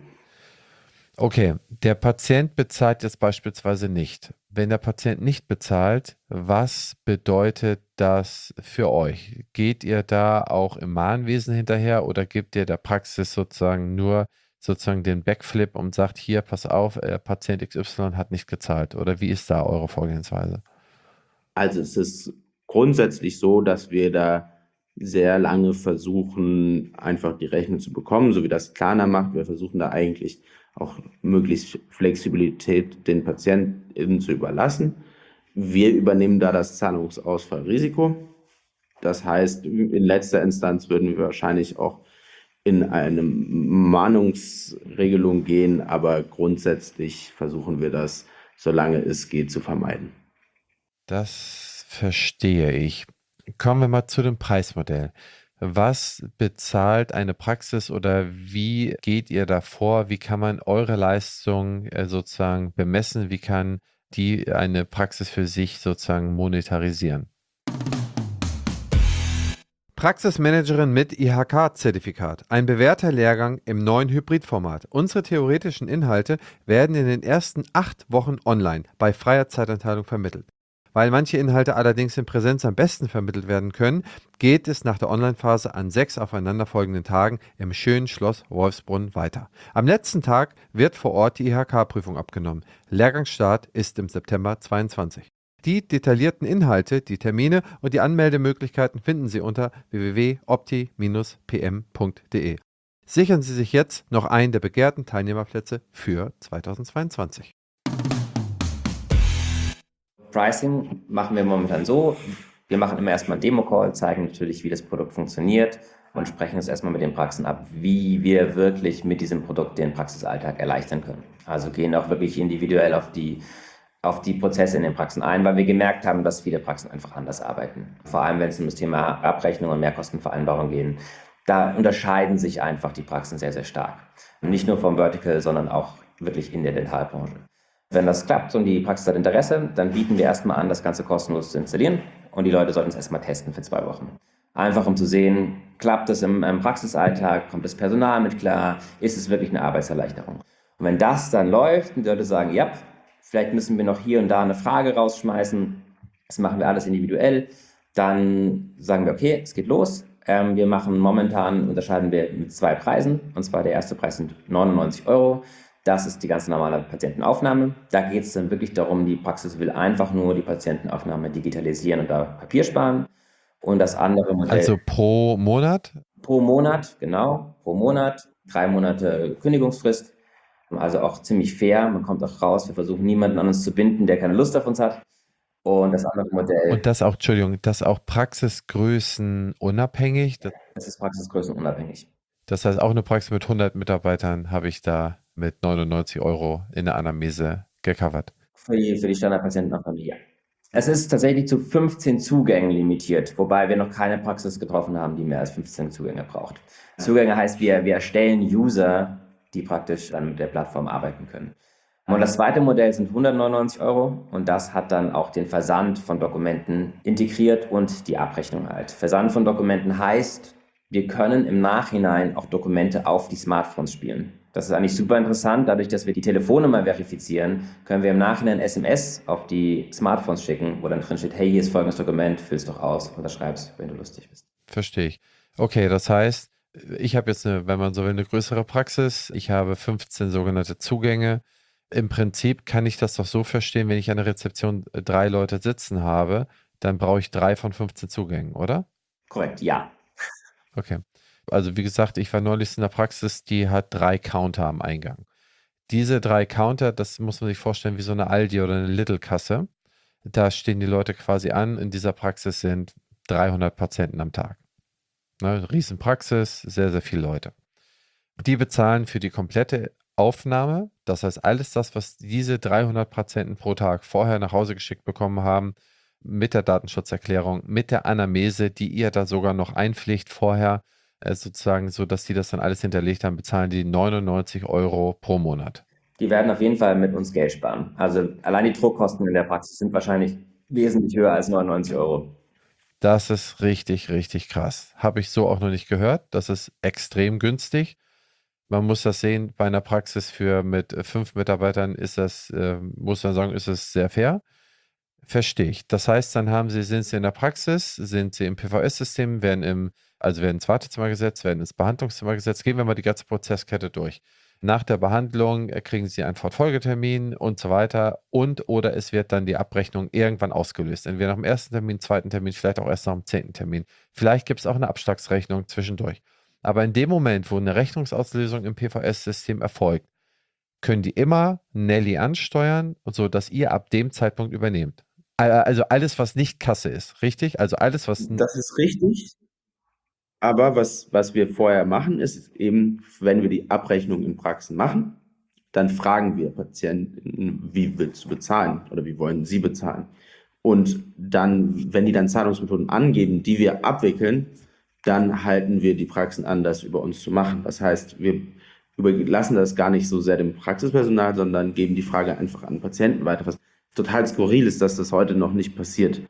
Okay, der Patient bezahlt jetzt beispielsweise nicht. Wenn der Patient nicht bezahlt, was bedeutet das für euch? Geht ihr da auch im Mahnwesen hinterher oder gebt ihr der Praxis sozusagen nur sozusagen den Backflip und sagt, hier, pass auf, äh, Patient X Y hat nicht gezahlt? Oder wie ist da eure Vorgehensweise? Also es ist grundsätzlich so, dass wir da sehr lange versuchen, einfach die Rechnung zu bekommen, so wie das Klarna macht. Wir versuchen da eigentlich auch möglichst Flexibilität den Patienten zu überlassen. Wir übernehmen da das Zahlungsausfallrisiko. Das heißt, in letzter Instanz würden wir wahrscheinlich auch in eine Mahnungsregelung gehen, aber grundsätzlich versuchen wir das, solange es geht, zu vermeiden. Das verstehe ich. Kommen wir mal zu dem Preismodell. Was bezahlt eine Praxis oder wie geht ihr da vor? Wie kann man eure Leistung äh, sozusagen bemessen? Wie kann die eine Praxis für sich sozusagen monetarisieren? Praxismanagerin mit I H K-Zertifikat. Ein bewährter Lehrgang im neuen Hybridformat. Unsere theoretischen Inhalte werden in den ersten acht Wochen online bei freier Zeitanteilung vermittelt. Weil manche Inhalte allerdings in Präsenz am besten vermittelt werden können, geht es nach der Online-Phase an sechs aufeinanderfolgenden Tagen im schönen Schloss Wolfsbrunn weiter. Am letzten Tag wird vor Ort die I H K-Prüfung abgenommen. Lehrgangsstart ist im September zweiundzwanzig. Die detaillierten Inhalte, die Termine und die Anmeldemöglichkeiten finden Sie unter w w w punkt opti Bindestrich p m punkt d e. Sichern Sie sich jetzt noch einen der begehrten Teilnehmerplätze für zweitausendzweiundzwanzig. Pricing machen wir momentan so, wir machen immer erstmal einen Demo-Call, zeigen natürlich, wie das Produkt funktioniert und sprechen es erstmal mit den Praxen ab, wie wir wirklich mit diesem Produkt den Praxisalltag erleichtern können. Also gehen auch wirklich individuell auf die auf die Prozesse in den Praxen ein, weil wir gemerkt haben, dass viele Praxen einfach anders arbeiten. Vor allem, wenn es um das Thema Abrechnung und Mehrkostenvereinbarung geht, da unterscheiden sich einfach die Praxen sehr, sehr stark. Nicht nur vom Vertical, sondern auch wirklich in der Dentalbranche. Wenn das klappt und die Praxis hat Interesse, dann bieten wir erstmal an, das Ganze kostenlos zu installieren und die Leute sollten es erstmal testen für zwei Wochen. Einfach um zu sehen, klappt es im, im Praxisalltag, kommt das Personal mit klar, ist es wirklich eine Arbeitserleichterung. Und wenn das dann läuft und die Leute sagen, ja, vielleicht müssen wir noch hier und da eine Frage rausschmeißen, das machen wir alles individuell, dann sagen wir, okay, es geht los. Ähm, wir machen momentan, unterscheiden wir mit zwei Preisen, und zwar der erste Preis sind neunundneunzig Euro. Das ist die ganz normale Patientenaufnahme. Da geht es dann wirklich darum, die Praxis will einfach nur die Patientenaufnahme digitalisieren und da Papier sparen. Und das andere Modell... Also pro Monat? Pro Monat, genau, pro Monat, drei Monate Kündigungsfrist. Also auch ziemlich fair, man kommt auch raus, wir versuchen niemanden an uns zu binden, der keine Lust auf uns hat. Und das andere Modell... Und das auch, Entschuldigung, das auch Praxisgrößen unabhängig? Das, das ist Praxisgrößen unabhängig. Das heißt, auch eine Praxis mit hundert Mitarbeitern habe ich da mit neunundneunzig Euro in der Anamnese gecovert. Für die, für die Standardpatientenaufnahme, ja. Es ist tatsächlich zu fünfzehn Zugängen limitiert, wobei wir noch keine Praxis getroffen haben, die mehr als fünfzehn Zugänge braucht. Zugänge heißt, wir, wir erstellen User, die praktisch dann mit der Plattform arbeiten können. Und das zweite Modell sind hundertneunundneunzig Euro und das hat dann auch den Versand von Dokumenten integriert und die Abrechnung halt. Versand von Dokumenten heißt, wir können im Nachhinein auch Dokumente auf die Smartphones spielen. Das ist eigentlich super interessant. Dadurch, dass wir die Telefonnummer verifizieren, können wir im Nachhinein S M S auf die Smartphones schicken, wo dann drin steht, hey, hier ist folgendes Dokument, füll's doch aus, unterschreib's, wenn du lustig bist. Verstehe ich. Okay, das heißt, ich habe jetzt, eine, wenn man so will, eine größere Praxis. Ich habe fünfzehn sogenannte Zugänge. Im Prinzip kann ich das doch so verstehen, wenn ich an der Rezeption drei Leute sitzen habe, dann brauche ich drei von fünfzehn Zugängen, oder? Korrekt, ja. Okay. Also wie gesagt, ich war neulich in der Praxis, die hat drei Counter am Eingang. Diese drei Counter, das muss man sich vorstellen wie so eine Aldi oder eine Lidl-Kasse. Da stehen die Leute quasi an. In dieser Praxis sind dreihundert Patienten am Tag. Ne, Riesenpraxis, sehr, sehr viele Leute. Die bezahlen für die komplette Aufnahme. Das heißt, alles das, was diese dreihundert Patienten pro Tag vorher nach Hause geschickt bekommen haben, mit der Datenschutzerklärung, mit der Anamnese, die ihr da sogar noch einpflegt vorher, äh, sozusagen, so dass die das dann alles hinterlegt haben, bezahlen die neunundneunzig Euro pro Monat. Die werden auf jeden Fall mit uns Geld sparen. Also allein die Druckkosten in der Praxis sind wahrscheinlich wesentlich höher als neunundneunzig Euro. Das ist richtig, richtig krass. Habe ich so auch noch nicht gehört. Das ist extrem günstig. Man muss das sehen, bei einer Praxis für mit fünf Mitarbeitern ist das, äh, muss man sagen, ist es sehr fair. Verstehe ich. Das heißt, dann haben Sie, sind Sie in der Praxis, sind Sie im P V S-System, werden im, also werden ins Wartezimmer gesetzt, werden ins Behandlungszimmer gesetzt. Gehen wir mal die ganze Prozesskette durch. Nach der Behandlung kriegen Sie einen Fortfolgetermin und so weiter und oder es wird dann die Abrechnung irgendwann ausgelöst. Entweder nach dem ersten Termin, zweiten Termin, vielleicht auch erst nach dem zehnten Termin. Vielleicht gibt es auch eine Abschlagsrechnung zwischendurch. Aber in dem Moment, wo eine Rechnungsauslösung im P V S-System erfolgt, können die immer Nelly ansteuern, sodass ihr ab dem Zeitpunkt übernehmt. Also alles, was nicht Kasse ist, richtig? Also alles, was... Das ist richtig. Aber was, was wir vorher machen, ist eben, wenn wir die Abrechnung in Praxen machen, dann fragen wir Patienten, wie willst du bezahlen oder wie wollen sie bezahlen? Und dann, wenn die dann Zahlungsmethoden angeben, die wir abwickeln, dann halten wir die Praxen an, das über uns zu machen. Das heißt, wir überlassen das gar nicht so sehr dem Praxispersonal, sondern geben die Frage einfach an Patienten weiter. Was total skurril ist, dass das heute noch nicht passiert.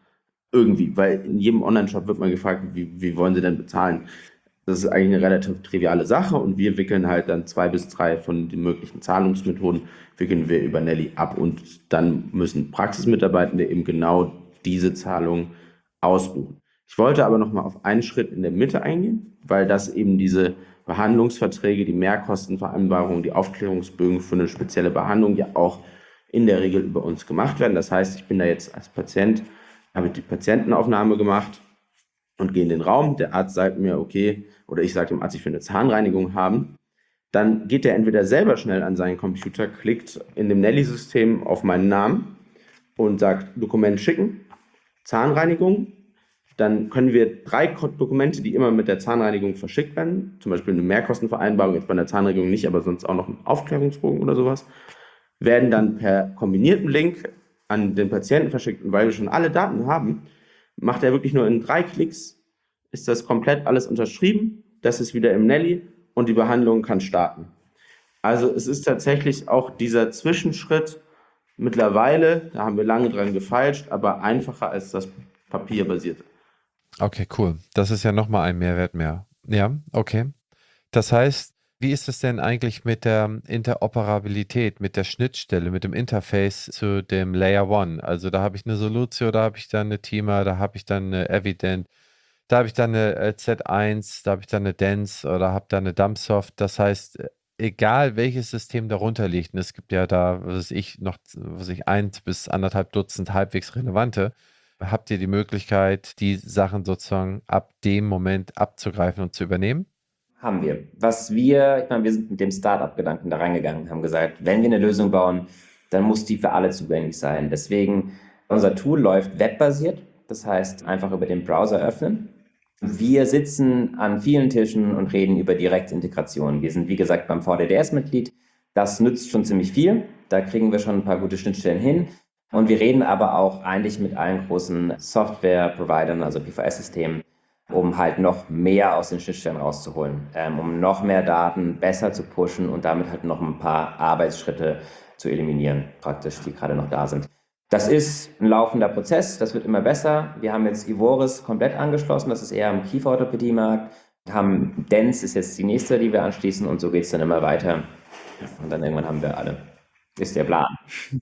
irgendwie, weil in jedem Online-Shop wird man gefragt, wie, wie wollen Sie denn bezahlen? Das ist eigentlich eine relativ triviale Sache und wir wickeln halt dann zwei bis drei von den möglichen Zahlungsmethoden, wickeln wir über Nelly ab und dann müssen Praxismitarbeitende eben genau diese Zahlung ausbuchen. Ich wollte aber noch mal auf einen Schritt in der Mitte eingehen, weil das eben diese Behandlungsverträge, die Mehrkostenvereinbarungen, die Aufklärungsbögen für eine spezielle Behandlung ja auch in der Regel über uns gemacht werden. Das heißt, ich bin da jetzt als Patient, habe die Patientenaufnahme gemacht und gehe in den Raum. Der Arzt sagt mir, okay, oder ich sage dem Arzt, ich will eine Zahnreinigung haben. Dann geht er entweder selber schnell an seinen Computer, klickt in dem Nelly-System auf meinen Namen und sagt, Dokument schicken, Zahnreinigung. Dann können wir drei Dokumente, die immer mit der Zahnreinigung verschickt werden, zum Beispiel eine Mehrkostenvereinbarung, jetzt bei der Zahnreinigung nicht, aber sonst auch noch ein Aufklärungsbogen oder sowas, werden dann per kombinierten Link an den Patienten verschickt. Und weil wir schon alle Daten haben, macht er wirklich nur in drei Klicks, ist das komplett alles unterschrieben, das ist wieder im Nelly und die Behandlung kann starten. Also es ist tatsächlich auch dieser Zwischenschritt mittlerweile, da haben wir lange dran gefeilscht, aber einfacher als das papierbasierte. Okay, cool. Das ist ja nochmal ein Mehrwert mehr. Ja, okay. Das heißt, wie ist es denn eigentlich mit der Interoperabilität, mit der Schnittstelle, mit dem Interface zu dem Layer One? Also da habe ich eine Solutio, da habe ich dann eine Thema, da habe ich dann eine Evident, da habe ich dann eine äh, Z eins, da habe ich dann eine Dance oder habe da eine Dumpsoft. Das heißt, äh, egal welches System darunter liegt, und es gibt ja da, was weiß ich, noch, was weiß ich, eins bis anderthalb Dutzend halbwegs relevante, habt ihr die Möglichkeit, die Sachen sozusagen ab dem Moment abzugreifen und zu übernehmen? Haben wir. Was wir, ich meine, wir sind mit dem Startup-Gedanken da reingegangen, haben gesagt, wenn wir eine Lösung bauen, dann muss die für alle zugänglich sein. Deswegen, unser Tool läuft webbasiert, das heißt einfach über den Browser öffnen. Wir sitzen an vielen Tischen und reden über Direktintegration. Wir sind, wie gesagt, beim V D D S-Mitglied. Das nützt schon ziemlich viel. Da kriegen wir schon ein paar gute Schnittstellen hin. Und wir reden aber auch eigentlich mit allen großen Software-Providern, also P V S-Systemen, um halt noch mehr aus den Schnittstellen rauszuholen, ähm, um noch mehr Daten besser zu pushen und damit halt noch ein paar Arbeitsschritte zu eliminieren, praktisch, die gerade noch da sind. Das ist ein laufender Prozess, das wird immer besser. Wir haben jetzt Ivoris komplett angeschlossen, das ist eher im Kieferorthopädie-Markt. Wir haben Dents, ist jetzt die nächste, die wir anschließen und so geht es dann immer weiter. Und dann irgendwann haben wir alle. Ist der Plan.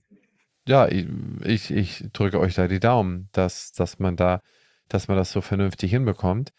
Ja, ich, ich drücke euch da die Daumen, dass, dass man da, dass man das so vernünftig hinbekommt.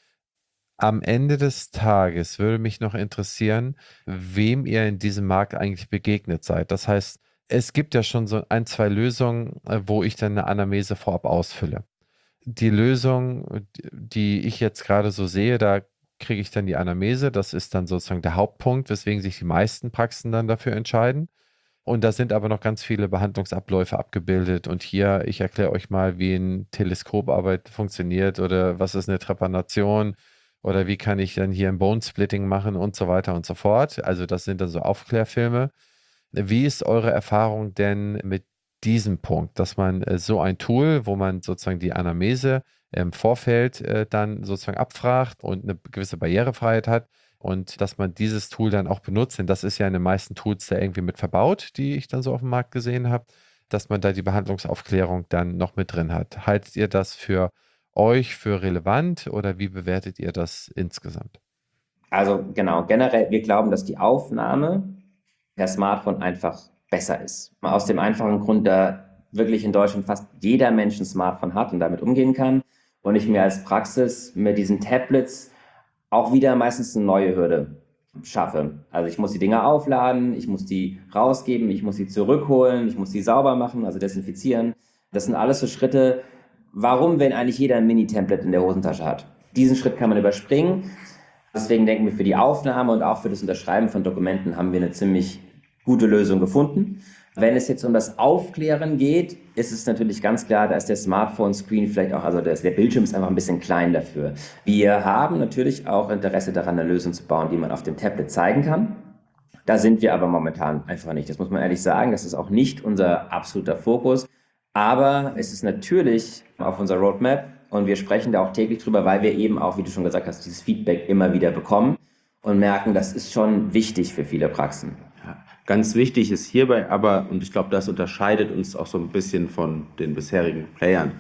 Am Ende des Tages würde mich noch interessieren, wem ihr in diesem Markt eigentlich begegnet seid. Das heißt, es gibt ja schon so ein, zwei Lösungen, wo ich dann eine Anamnese vorab ausfülle. Die Lösung, die ich jetzt gerade so sehe, da kriege ich dann die Anamnese. Das ist dann sozusagen der Hauptpunkt, weswegen sich die meisten Praxen dann dafür entscheiden. Und da sind aber noch ganz viele Behandlungsabläufe abgebildet. Und hier, ich erkläre euch mal, wie ein Teleskoparbeit funktioniert oder was ist eine Trepanation oder wie kann ich dann hier ein Bone Splitting machen und so weiter und so fort. Also das sind dann so Aufklärfilme. Wie ist eure Erfahrung denn mit diesem Punkt, dass man äh, so ein Tool, wo man sozusagen die Anamnese im Vorfeld äh, dann sozusagen abfragt und eine gewisse Barrierefreiheit hat und dass man dieses Tool dann auch benutzt, denn das ist ja in den meisten Tools da irgendwie mit verbaut, die ich dann so auf dem Markt gesehen habe, dass man da die Behandlungsaufklärung dann noch mit drin hat. Haltet ihr das für euch für relevant oder wie bewertet ihr das insgesamt? Also genau, generell, wir glauben, dass die Aufnahme per Smartphone einfach besser ist. Aus dem einfachen Grund, da wirklich in Deutschland fast jeder Mensch ein Smartphone hat und damit umgehen kann und ich mir als Praxis mit diesen Tablets auch wieder meistens eine neue Hürde schaffe. Also ich muss die Dinger aufladen, ich muss die rausgeben, ich muss sie zurückholen, ich muss die sauber machen, also desinfizieren. Das sind alles so Schritte. Warum, wenn eigentlich jeder ein Mini-Template in der Hosentasche hat? Diesen Schritt kann man überspringen. Deswegen denken wir, für die Aufnahme und auch für das Unterschreiben von Dokumenten haben wir eine ziemlich gute Lösung gefunden. Wenn es jetzt um das Aufklären geht, ist es natürlich ganz klar, da ist der Smartphone-Screen vielleicht auch, also der Bildschirm ist einfach ein bisschen klein dafür. Wir haben natürlich auch Interesse daran, eine Lösung zu bauen, die man auf dem Tablet zeigen kann. Da sind wir aber momentan einfach nicht. Das muss man ehrlich sagen, das ist auch nicht unser absoluter Fokus. Aber es ist natürlich auf unserer Roadmap und wir sprechen da auch täglich drüber, weil wir eben auch, wie du schon gesagt hast, dieses Feedback immer wieder bekommen und merken, das ist schon wichtig für viele Praxen. Ja, ganz wichtig ist hierbei aber, und ich glaube, das unterscheidet uns auch so ein bisschen von den bisherigen Playern.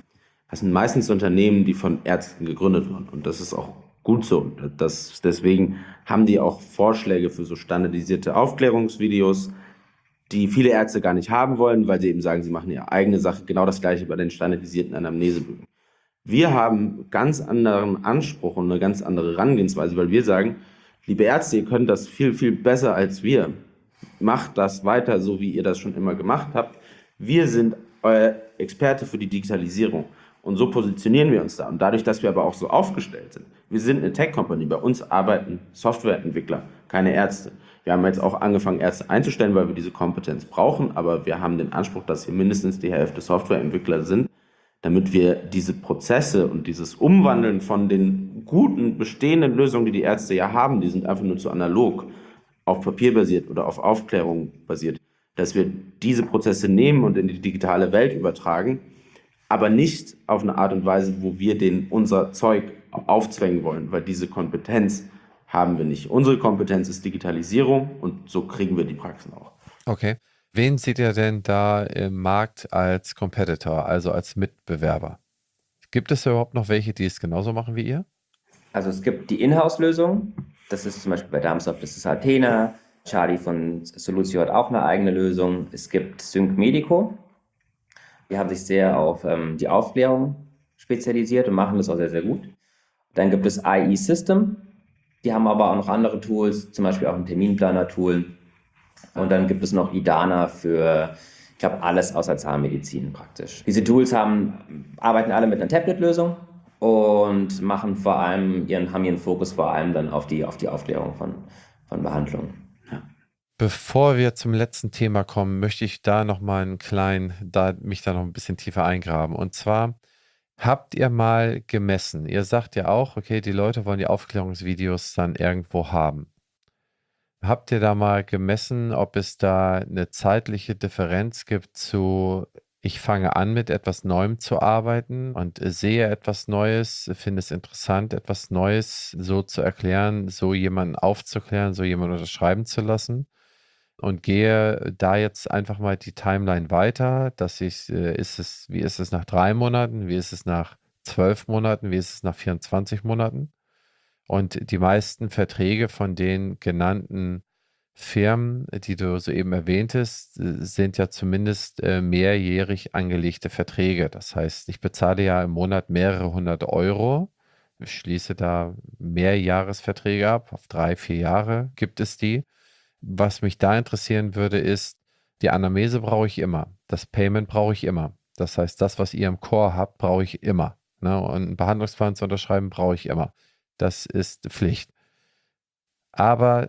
Das sind meistens Unternehmen, die von Ärzten gegründet wurden. Und das ist auch gut so. Das, deswegen haben die auch Vorschläge für so standardisierte Aufklärungsvideos, die viele Ärzte gar nicht haben wollen, weil sie eben sagen, sie machen ihre eigene Sache. Genau das Gleiche bei den standardisierten Anamnesebögen. Wir haben ganz anderen Anspruch und eine ganz andere Herangehensweise, weil wir sagen, liebe Ärzte, ihr könnt das viel, viel besser als wir. Macht das weiter, so wie ihr das schon immer gemacht habt. Wir sind euer Experte für die Digitalisierung. Und so positionieren wir uns da. Und dadurch, dass wir aber auch so aufgestellt sind, wir sind eine Tech-Company, bei uns arbeiten Softwareentwickler, keine Ärzte. Wir haben jetzt auch angefangen, Ärzte einzustellen, weil wir diese Kompetenz brauchen, aber wir haben den Anspruch, dass hier mindestens die Hälfte Softwareentwickler sind, damit wir diese Prozesse und dieses Umwandeln von den guten, bestehenden Lösungen, die die Ärzte ja haben, die sind einfach nur zu analog, auf Papier basiert oder auf Aufklärung basiert, dass wir diese Prozesse nehmen und in die digitale Welt übertragen, aber nicht auf eine Art und Weise, wo wir denen unser Zeug aufzwängen wollen, weil diese Kompetenz haben wir nicht. Unsere Kompetenz ist Digitalisierung und so kriegen wir die Praxen auch. Okay. Wen seht ihr denn da im Markt als Competitor, also als Mitbewerber? Gibt es überhaupt noch welche, die es genauso machen wie ihr? Also es gibt die Inhouse-Lösung. Das ist zum Beispiel bei Darmstadt, das ist Alpena. Charlie von Solutio hat auch eine eigene Lösung. Es gibt Sync Medico. Die haben sich sehr auf ähm, die Aufklärung spezialisiert und machen das auch sehr, sehr gut. Dann gibt es I E System. Die haben aber auch noch andere Tools, zum Beispiel auch ein Terminplaner-Tool. Und dann gibt es noch Idana für, ich glaube, alles außer Zahnmedizin praktisch. Diese Tools haben, arbeiten alle mit einer Tablet-Lösung und machen vor allem ihren, haben ihren Fokus vor allem dann auf die, auf die Aufklärung von, von Behandlungen. Ja. Bevor wir zum letzten Thema kommen, möchte ich da noch mal einen kleinen, da mich da noch ein bisschen tiefer eingraben. Und zwar, habt ihr mal gemessen? Ihr sagt ja auch, okay, die Leute wollen die Aufklärungsvideos dann irgendwo haben. Habt ihr da mal gemessen, ob es da eine zeitliche Differenz gibt zu, ich fange an mit etwas Neuem zu arbeiten und sehe etwas Neues, finde es interessant, etwas Neues so zu erklären, so jemanden aufzuklären, so jemanden unterschreiben zu lassen und gehe da jetzt einfach mal die Timeline weiter, dass ich, äh, ist es, wie ist es nach drei Monaten, wie ist es nach zwölf Monaten, wie ist es nach vierundzwanzig Monaten? Und die meisten Verträge von den genannten Firmen, die du soeben erwähntest, äh, sind ja zumindest äh, mehrjährig angelegte Verträge. Das heißt, ich bezahle ja im Monat mehrere hundert Euro. Ich schließe da Mehrjahresverträge ab. Auf drei, vier Jahre gibt es die. Was mich da interessieren würde, ist, die Anamnese brauche ich immer. Das Payment brauche ich immer. Das heißt, das, was ihr im Core habt, brauche ich immer. Ne? Und einen Behandlungsplan zu unterschreiben, brauche ich immer. Das ist Pflicht. Aber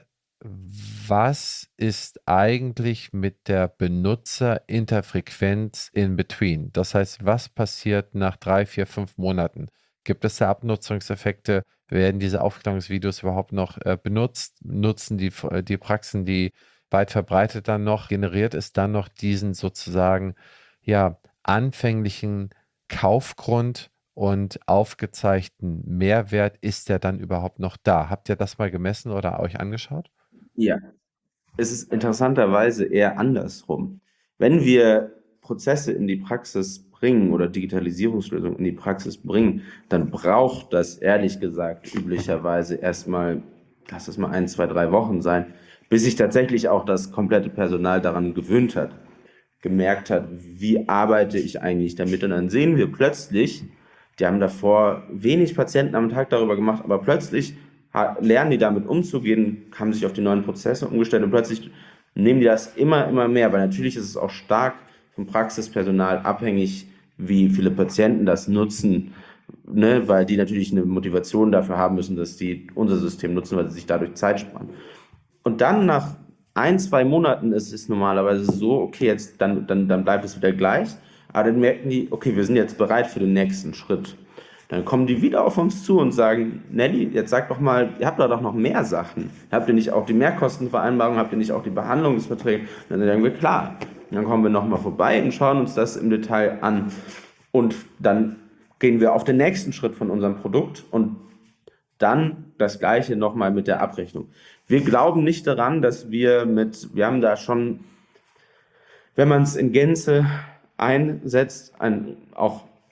was ist eigentlich mit der Benutzerinterfrequenz in between? Das heißt, was passiert nach drei, vier, fünf Monaten? Gibt es da Abnutzungseffekte? Werden diese Aufklärungsvideos überhaupt noch äh, benutzt? Nutzen die, die Praxen die weit verbreitet dann noch? Generiert es dann noch diesen sozusagen ja anfänglichen Kaufgrund? Und aufgezeigten Mehrwert, ist der dann überhaupt noch da? Habt ihr das mal gemessen oder euch angeschaut? Ja, es ist interessanterweise eher andersrum. Wenn wir Prozesse in die Praxis bringen oder Digitalisierungslösungen in die Praxis bringen, dann braucht das ehrlich gesagt üblicherweise erstmal, lass es mal ein, zwei, drei Wochen sein, bis sich tatsächlich auch das komplette Personal daran gewöhnt hat, gemerkt hat, wie arbeite ich eigentlich damit. Und dann sehen wir plötzlich, die haben davor wenig Patienten am Tag darüber gemacht, aber plötzlich lernen die damit umzugehen, haben sich auf die neuen Prozesse umgestellt und plötzlich nehmen die das immer, immer mehr. Weil natürlich ist es auch stark vom Praxispersonal abhängig, wie viele Patienten das nutzen, ne? Weil die natürlich eine Motivation dafür haben müssen, dass die unser System nutzen, weil sie sich dadurch Zeit sparen. Und dann nach ein, zwei Monaten ist es normalerweise so, okay, jetzt dann, dann, dann bleibt es wieder gleich. Aber dann merken die, okay, wir sind jetzt bereit für den nächsten Schritt. Dann kommen die wieder auf uns zu und sagen, Nelly, jetzt sag doch mal, ihr habt da doch noch mehr Sachen. Habt ihr nicht auch die Mehrkostenvereinbarung, habt ihr nicht auch die Behandlungsverträge? Und dann sagen wir, klar. Und dann kommen wir nochmal vorbei und schauen uns das im Detail an. Und dann gehen wir auf den nächsten Schritt von unserem Produkt und dann das Gleiche nochmal mit der Abrechnung. Wir glauben nicht daran, dass wir mit, wir haben da schon, wenn man es in Gänze einsetzt, ein, auch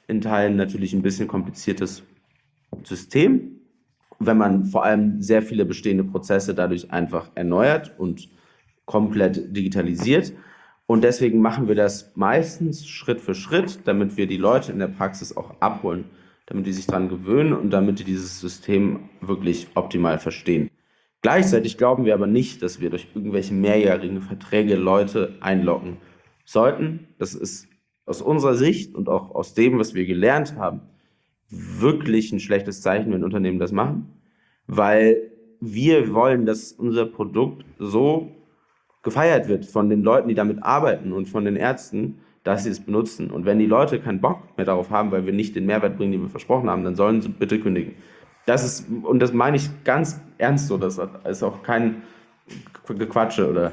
in Teilen natürlich ein bisschen kompliziertes System, wenn man vor allem sehr viele bestehende Prozesse dadurch einfach erneuert und komplett digitalisiert. Und deswegen machen wir das meistens Schritt für Schritt, damit wir die Leute in der Praxis auch abholen, damit die sich daran gewöhnen und damit die dieses System wirklich optimal verstehen. Gleichzeitig glauben wir aber nicht, dass wir durch irgendwelche mehrjährigen Verträge Leute einlocken sollten. Das ist aus unserer Sicht und auch aus dem, was wir gelernt haben, wirklich ein schlechtes Zeichen, wenn Unternehmen das machen, weil wir wollen, dass unser Produkt so gefeiert wird von den Leuten, die damit arbeiten und von den Ärzten, dass sie es benutzen. Und wenn die Leute keinen Bock mehr darauf haben, weil wir nicht den Mehrwert bringen, den wir versprochen haben, dann sollen sie bitte kündigen. Das ist, und das meine ich ganz ernst so, das ist auch kein Gequatsche oder...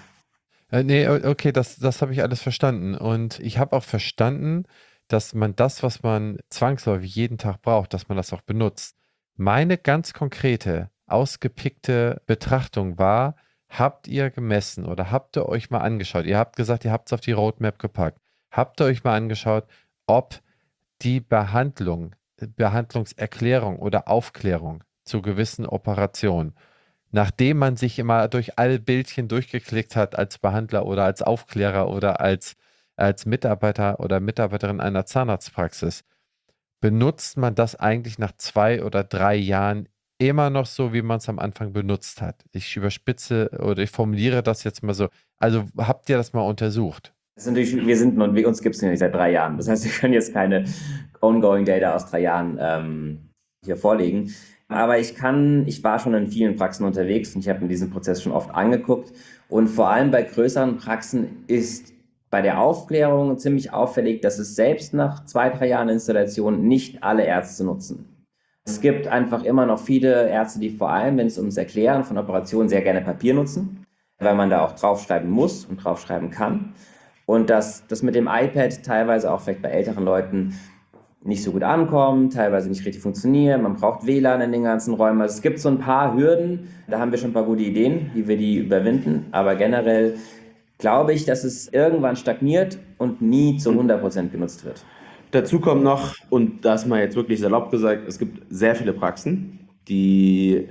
Äh, nee, okay, das, das habe ich alles verstanden. Und ich habe auch verstanden, dass man das, was man zwangsläufig jeden Tag braucht, dass man das auch benutzt. Meine ganz konkrete, ausgepickte Betrachtung war, habt ihr gemessen oder habt ihr euch mal angeschaut? Ihr habt gesagt, ihr habt es auf die Roadmap gepackt. Habt ihr euch mal angeschaut, ob die Behandlung, Behandlungserklärung oder Aufklärung zu gewissen Operationen, nachdem man sich immer durch alle Bildchen durchgeklickt hat als Behandler oder als Aufklärer oder als, als Mitarbeiter oder Mitarbeiterin einer Zahnarztpraxis, benutzt man das eigentlich nach zwei oder drei Jahren immer noch so, wie man es am Anfang benutzt hat? Ich überspitze oder ich formuliere das jetzt mal so. Also habt ihr das mal untersucht? Das ist natürlich, wir sind, und uns gibt es ja nicht seit drei Jahren. Das heißt, wir können jetzt keine ongoing Data aus drei Jahren ähm, hier vorlegen. Aber ich kann, ich war schon in vielen Praxen unterwegs und ich habe mir diesen Prozess schon oft angeguckt. Und vor allem bei größeren Praxen ist bei der Aufklärung ziemlich auffällig, dass es selbst nach zwei, drei Jahren Installation nicht alle Ärzte nutzen. Es gibt einfach immer noch viele Ärzte, die vor allem, wenn es ums Erklären von Operationen, sehr gerne Papier nutzen, weil man da auch draufschreiben muss und draufschreiben kann. Und dass das mit dem iPad teilweise auch vielleicht bei älteren Leuten nicht so gut ankommt, teilweise nicht richtig funktioniert, man braucht W L A N in den ganzen Räumen. Also es gibt so ein paar Hürden, da haben wir schon ein paar gute Ideen, wie wir die überwinden, aber generell glaube ich, dass es irgendwann stagniert und nie zu hundert Prozent genutzt wird. Dazu kommt noch, und das mal jetzt wirklich salopp gesagt, es gibt sehr viele Praxen, die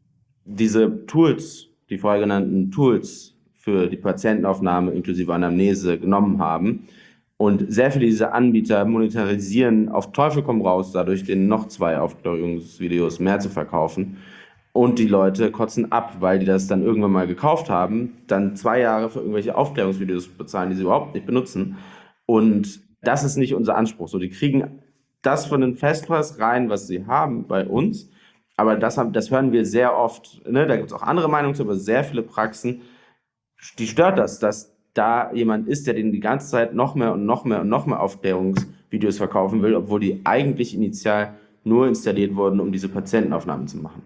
diese Tools, die vorher genannten Tools für die Patientenaufnahme inklusive Anamnese genommen haben. Und sehr viele dieser Anbieter monetarisieren auf Teufel komm raus, dadurch den noch zwei Aufklärungsvideos mehr zu verkaufen. Und die Leute kotzen ab, weil die das dann irgendwann mal gekauft haben, dann zwei Jahre für irgendwelche Aufklärungsvideos bezahlen, die sie überhaupt nicht benutzen. Und das ist nicht unser Anspruch. So, die kriegen das von den Festpreis rein, was sie haben bei uns. Aber das, haben, das hören wir sehr oft. Ne? Da gibt es auch andere Meinungen zu, aber sehr viele Praxen, die stört das, dass da jemand ist, der denen die ganze Zeit noch mehr und noch mehr und noch mehr Aufklärungsvideos verkaufen will, obwohl die eigentlich initial nur installiert wurden, um diese Patientenaufnahmen zu machen.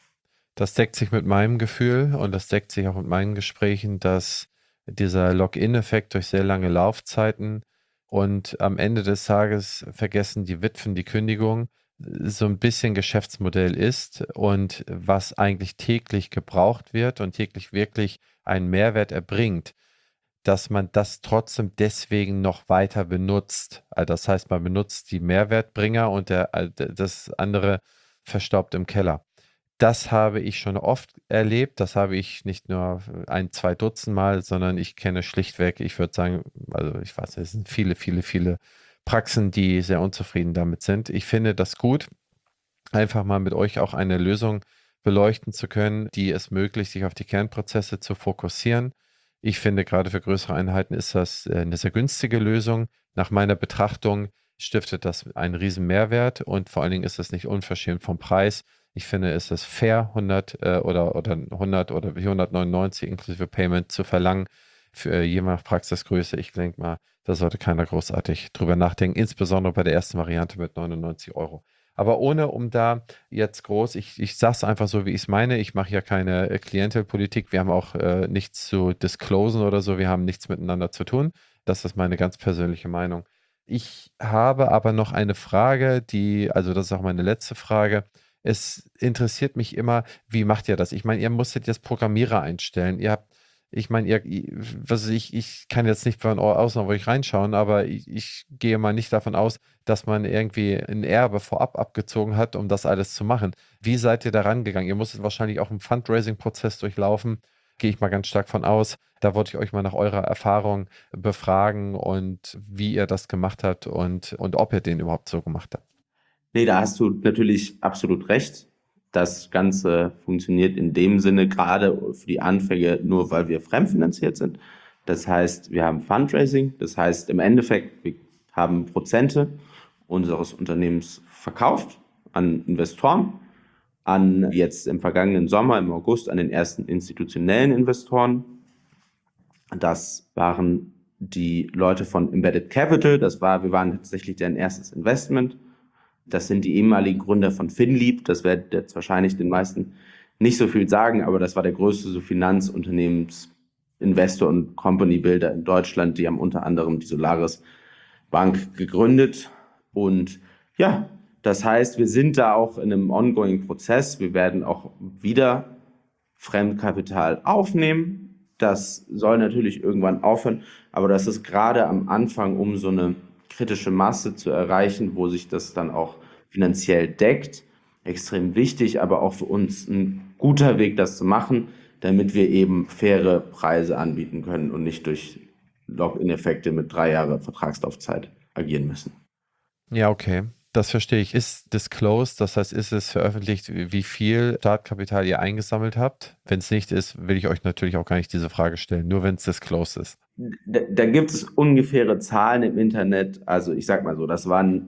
Das deckt sich mit meinem Gefühl und das deckt sich auch mit meinen Gesprächen, dass dieser Login-Effekt durch sehr lange Laufzeiten und am Ende des Tages vergessen die Witwen die Kündigung, so ein bisschen Geschäftsmodell ist und was eigentlich täglich gebraucht wird und täglich wirklich einen Mehrwert erbringt, dass man das trotzdem deswegen noch weiter benutzt. Also das heißt, man benutzt die Mehrwertbringer und der, das andere verstaubt im Keller. Das habe ich schon oft erlebt. Das habe ich nicht nur ein, zwei Dutzend Mal, sondern ich kenne schlichtweg, ich würde sagen, also ich weiß, es sind viele, viele, viele Praxen, die sehr unzufrieden damit sind. Ich finde das gut, einfach mal mit euch auch eine Lösung beleuchten zu können, die es möglich, sich auf die Kernprozesse zu fokussieren. Ich finde, gerade für größere Einheiten ist das eine sehr günstige Lösung. Nach meiner Betrachtung stiftet das einen riesen Mehrwert und vor allen Dingen ist es nicht unverschämt vom Preis. Ich finde, es ist fair, hundert äh, oder, oder hundert oder hundertneunundneunzig inklusive Payment zu verlangen für je nach Praxisgröße. Ich denke mal, da sollte keiner großartig drüber nachdenken, insbesondere bei der ersten Variante mit neunundneunzig Euro. Aber ohne, um da jetzt groß, ich, ich sage es einfach so, wie ich es meine, ich mache ja keine äh, Klientelpolitik, wir haben auch äh, nichts zu disclosen oder so, wir haben nichts miteinander zu tun. Das ist meine ganz persönliche Meinung. Ich habe aber noch eine Frage, die, also das ist auch meine letzte Frage. Es interessiert mich immer, wie macht ihr das? Ich meine, ihr musstet jetzt Programmierer einstellen. Ihr habt, Ich meine, ihr, was ich, ich kann jetzt nicht von außen auf euch reinschauen, aber ich, ich gehe mal nicht davon aus, dass man irgendwie ein Erbe vorab abgezogen hat, um das alles zu machen. Wie seid ihr da rangegangen? Ihr musstet wahrscheinlich auch einen Fundraising-Prozess durchlaufen, gehe ich mal ganz stark von aus. Da wollte ich euch mal nach eurer Erfahrung befragen und wie ihr das gemacht habt und, und ob ihr den überhaupt so gemacht habt. Nee, da hast du natürlich absolut recht. Das Ganze funktioniert in dem Sinne gerade für die Anfänge nur, weil wir fremdfinanziert sind. Das heißt, wir haben Fundraising. Das heißt, im Endeffekt, wir haben Prozente unseres Unternehmens verkauft an Investoren, an jetzt im vergangenen Sommer, im August, an den ersten institutionellen Investoren. Das waren die Leute von Embedded Capital. Das war, wir waren tatsächlich deren erstes Investment. Das sind die ehemaligen Gründer von Finlieb. Das wird jetzt wahrscheinlich den meisten nicht so viel sagen, aber das war der größte so Finanzunternehmens-Investor und Company Builder in Deutschland. Die haben unter anderem die Solaris Bank gegründet. Und ja, das heißt, wir sind da auch in einem ongoing Prozess. Wir werden auch wieder Fremdkapital aufnehmen. Das soll natürlich irgendwann aufhören, aber das ist gerade am Anfang, um so eine kritische Masse zu erreichen, wo sich das dann auch finanziell deckt, extrem wichtig, aber auch für uns ein guter Weg, das zu machen, damit wir eben faire Preise anbieten können und nicht durch Lock-in-Effekte mit drei Jahre Vertragslaufzeit agieren müssen. Ja, okay. Das verstehe ich. Ist disclosed, das heißt, ist es veröffentlicht, wie viel Startkapital ihr eingesammelt habt? Wenn es nicht ist, will ich euch natürlich auch gar nicht diese Frage stellen, nur wenn es disclosed ist. Da, da gibt es ungefähre Zahlen im Internet. Also ich sag mal so, das war ein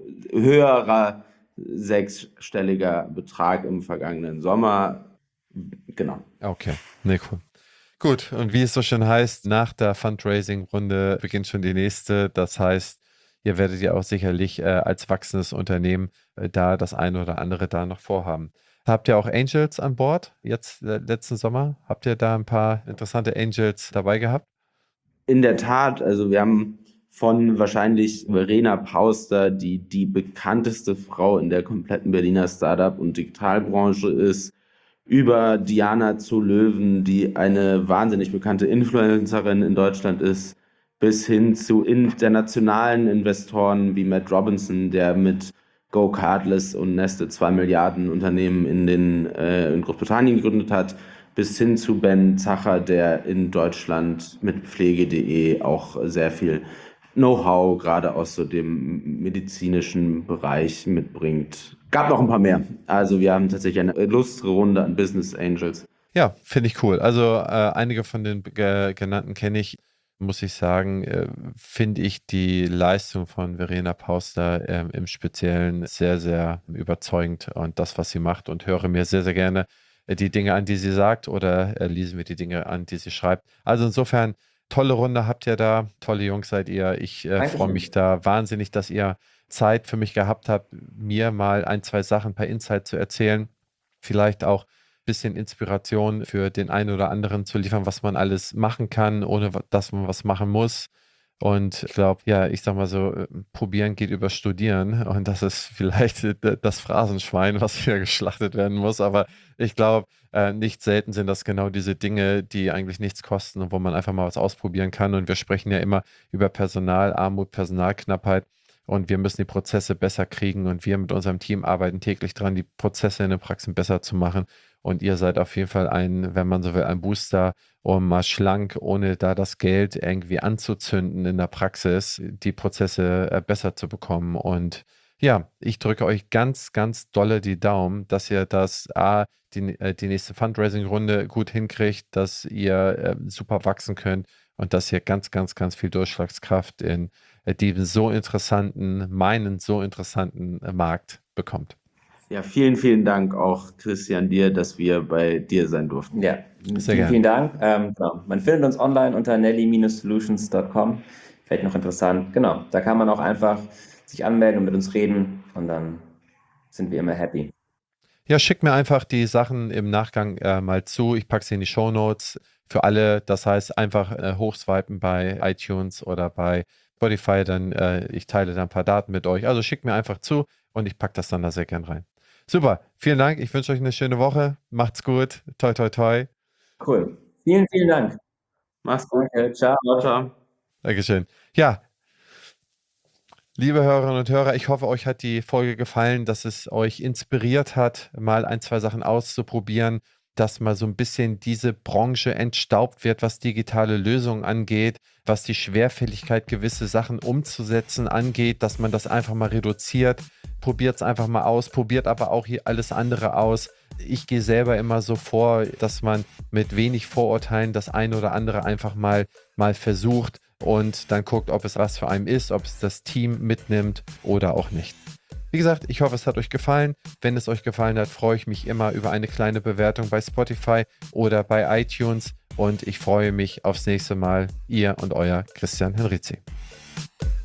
höherer sechsstelliger Betrag im vergangenen Sommer. Genau. Okay, nee, cool. Gut, und wie es so schön heißt, nach der Fundraising-Runde beginnt schon die nächste. Das heißt, ihr werdet ja auch sicherlich äh, als wachsendes Unternehmen äh, da das eine oder andere da noch vorhaben. Habt ihr auch Angels an Bord jetzt äh, letzten Sommer? Habt ihr da ein paar interessante Angels dabei gehabt? In der Tat, also wir haben von wahrscheinlich Verena Pauster, die die bekannteste Frau in der kompletten Berliner Startup- und Digitalbranche ist, über Diana zu Löwen, die eine wahnsinnig bekannte Influencerin in Deutschland ist, bis hin zu internationalen Investoren wie Matt Robinson, der mit Go Cardless und Nestle zwei Milliarden Unternehmen in, den, äh, in Großbritannien gegründet hat, bis hin zu Ben Zacher, der in Deutschland mit Pflege punkt de auch sehr viel Know-how gerade aus so dem medizinischen Bereich mitbringt. Gab noch ein paar mehr. Also wir haben tatsächlich eine illustre Runde an Business Angels. Ja, finde ich cool. Also äh, einige von den äh, genannten kenne ich. Muss ich sagen, äh, finde ich die Leistung von Verena Pauster äh, im Speziellen sehr, sehr überzeugend und das, was sie macht, und höre mir sehr, sehr gerne äh, die Dinge an, die sie sagt, oder äh, lese mir die Dinge an, die sie schreibt. Also insofern, tolle Runde habt ihr da, tolle Jungs seid ihr. Ich äh, freue mich da wahnsinnig, dass ihr Zeit für mich gehabt habt, mir mal ein, zwei Sachen per Insight zu erzählen. Vielleicht auch bisschen Inspiration für den einen oder anderen zu liefern, was man alles machen kann, ohne dass man was machen muss. Und ich glaube, ja, ich sag mal so, probieren geht über studieren, und das ist vielleicht das Phrasenschwein, was hier geschlachtet werden muss, aber ich glaube, äh, nicht selten sind das genau diese Dinge, die eigentlich nichts kosten und wo man einfach mal was ausprobieren kann. Und wir sprechen ja immer über Personalarmut, Personalknappheit. Und wir müssen die Prozesse besser kriegen, und wir mit unserem Team arbeiten täglich dran, die Prozesse in den Praxen besser zu machen. Und ihr seid auf jeden Fall ein, wenn man so will, ein Booster, um mal schlank, ohne da das Geld irgendwie anzuzünden in der Praxis, die Prozesse äh, besser zu bekommen. Und ja, ich drücke euch ganz, ganz dolle die Daumen, dass ihr das, A, die, äh, die nächste Fundraising-Runde gut hinkriegt, dass ihr äh, super wachsen könnt und dass ihr ganz, ganz, ganz viel Durchschlagskraft in äh, diesem so interessanten, meinen so interessanten äh, Markt bekommt. Ja, vielen, vielen Dank auch, Christian, dir, dass wir bei dir sein durften. Ja, sehr vielen, vielen Dank. Ähm, genau. Man findet uns online unter nelly solutions dot com. Vielleicht noch interessant. Genau, da kann man auch einfach sich anmelden und mit uns reden, und dann sind wir immer happy. Ja, schickt mir einfach die Sachen im Nachgang äh, mal zu. Ich packe sie in die Shownotes für alle. Das heißt, einfach äh, hochswipen bei iTunes oder bei Spotify. Dann äh, ich teile da ein paar Daten mit euch. Also schickt mir einfach zu und ich packe das dann da sehr gern rein. Super, vielen Dank. Ich wünsche euch eine schöne Woche. Macht's gut. Toi, toi, toi. Cool. Vielen, vielen Dank. Mach's gut. Danke, ciao. Ciao, ciao. Dankeschön. Ja, liebe Hörerinnen und Hörer, ich hoffe, euch hat die Folge gefallen, dass es euch inspiriert hat, mal ein, zwei Sachen auszuprobieren, dass mal so ein bisschen diese Branche entstaubt wird, was digitale Lösungen angeht, was die Schwerfälligkeit, gewisse Sachen umzusetzen angeht, dass man das einfach mal reduziert. Probiert es einfach mal aus, probiert aber auch hier alles andere aus. Ich gehe selber immer so vor, dass man mit wenig Vorurteilen das eine oder andere einfach mal, mal versucht und dann guckt, ob es was für einen ist, ob es das Team mitnimmt oder auch nicht. Wie gesagt, ich hoffe, es hat euch gefallen. Wenn es euch gefallen hat, freue ich mich immer über eine kleine Bewertung bei Spotify oder bei iTunes und ich freue mich aufs nächste Mal. Ihr und euer Christian Henrizi.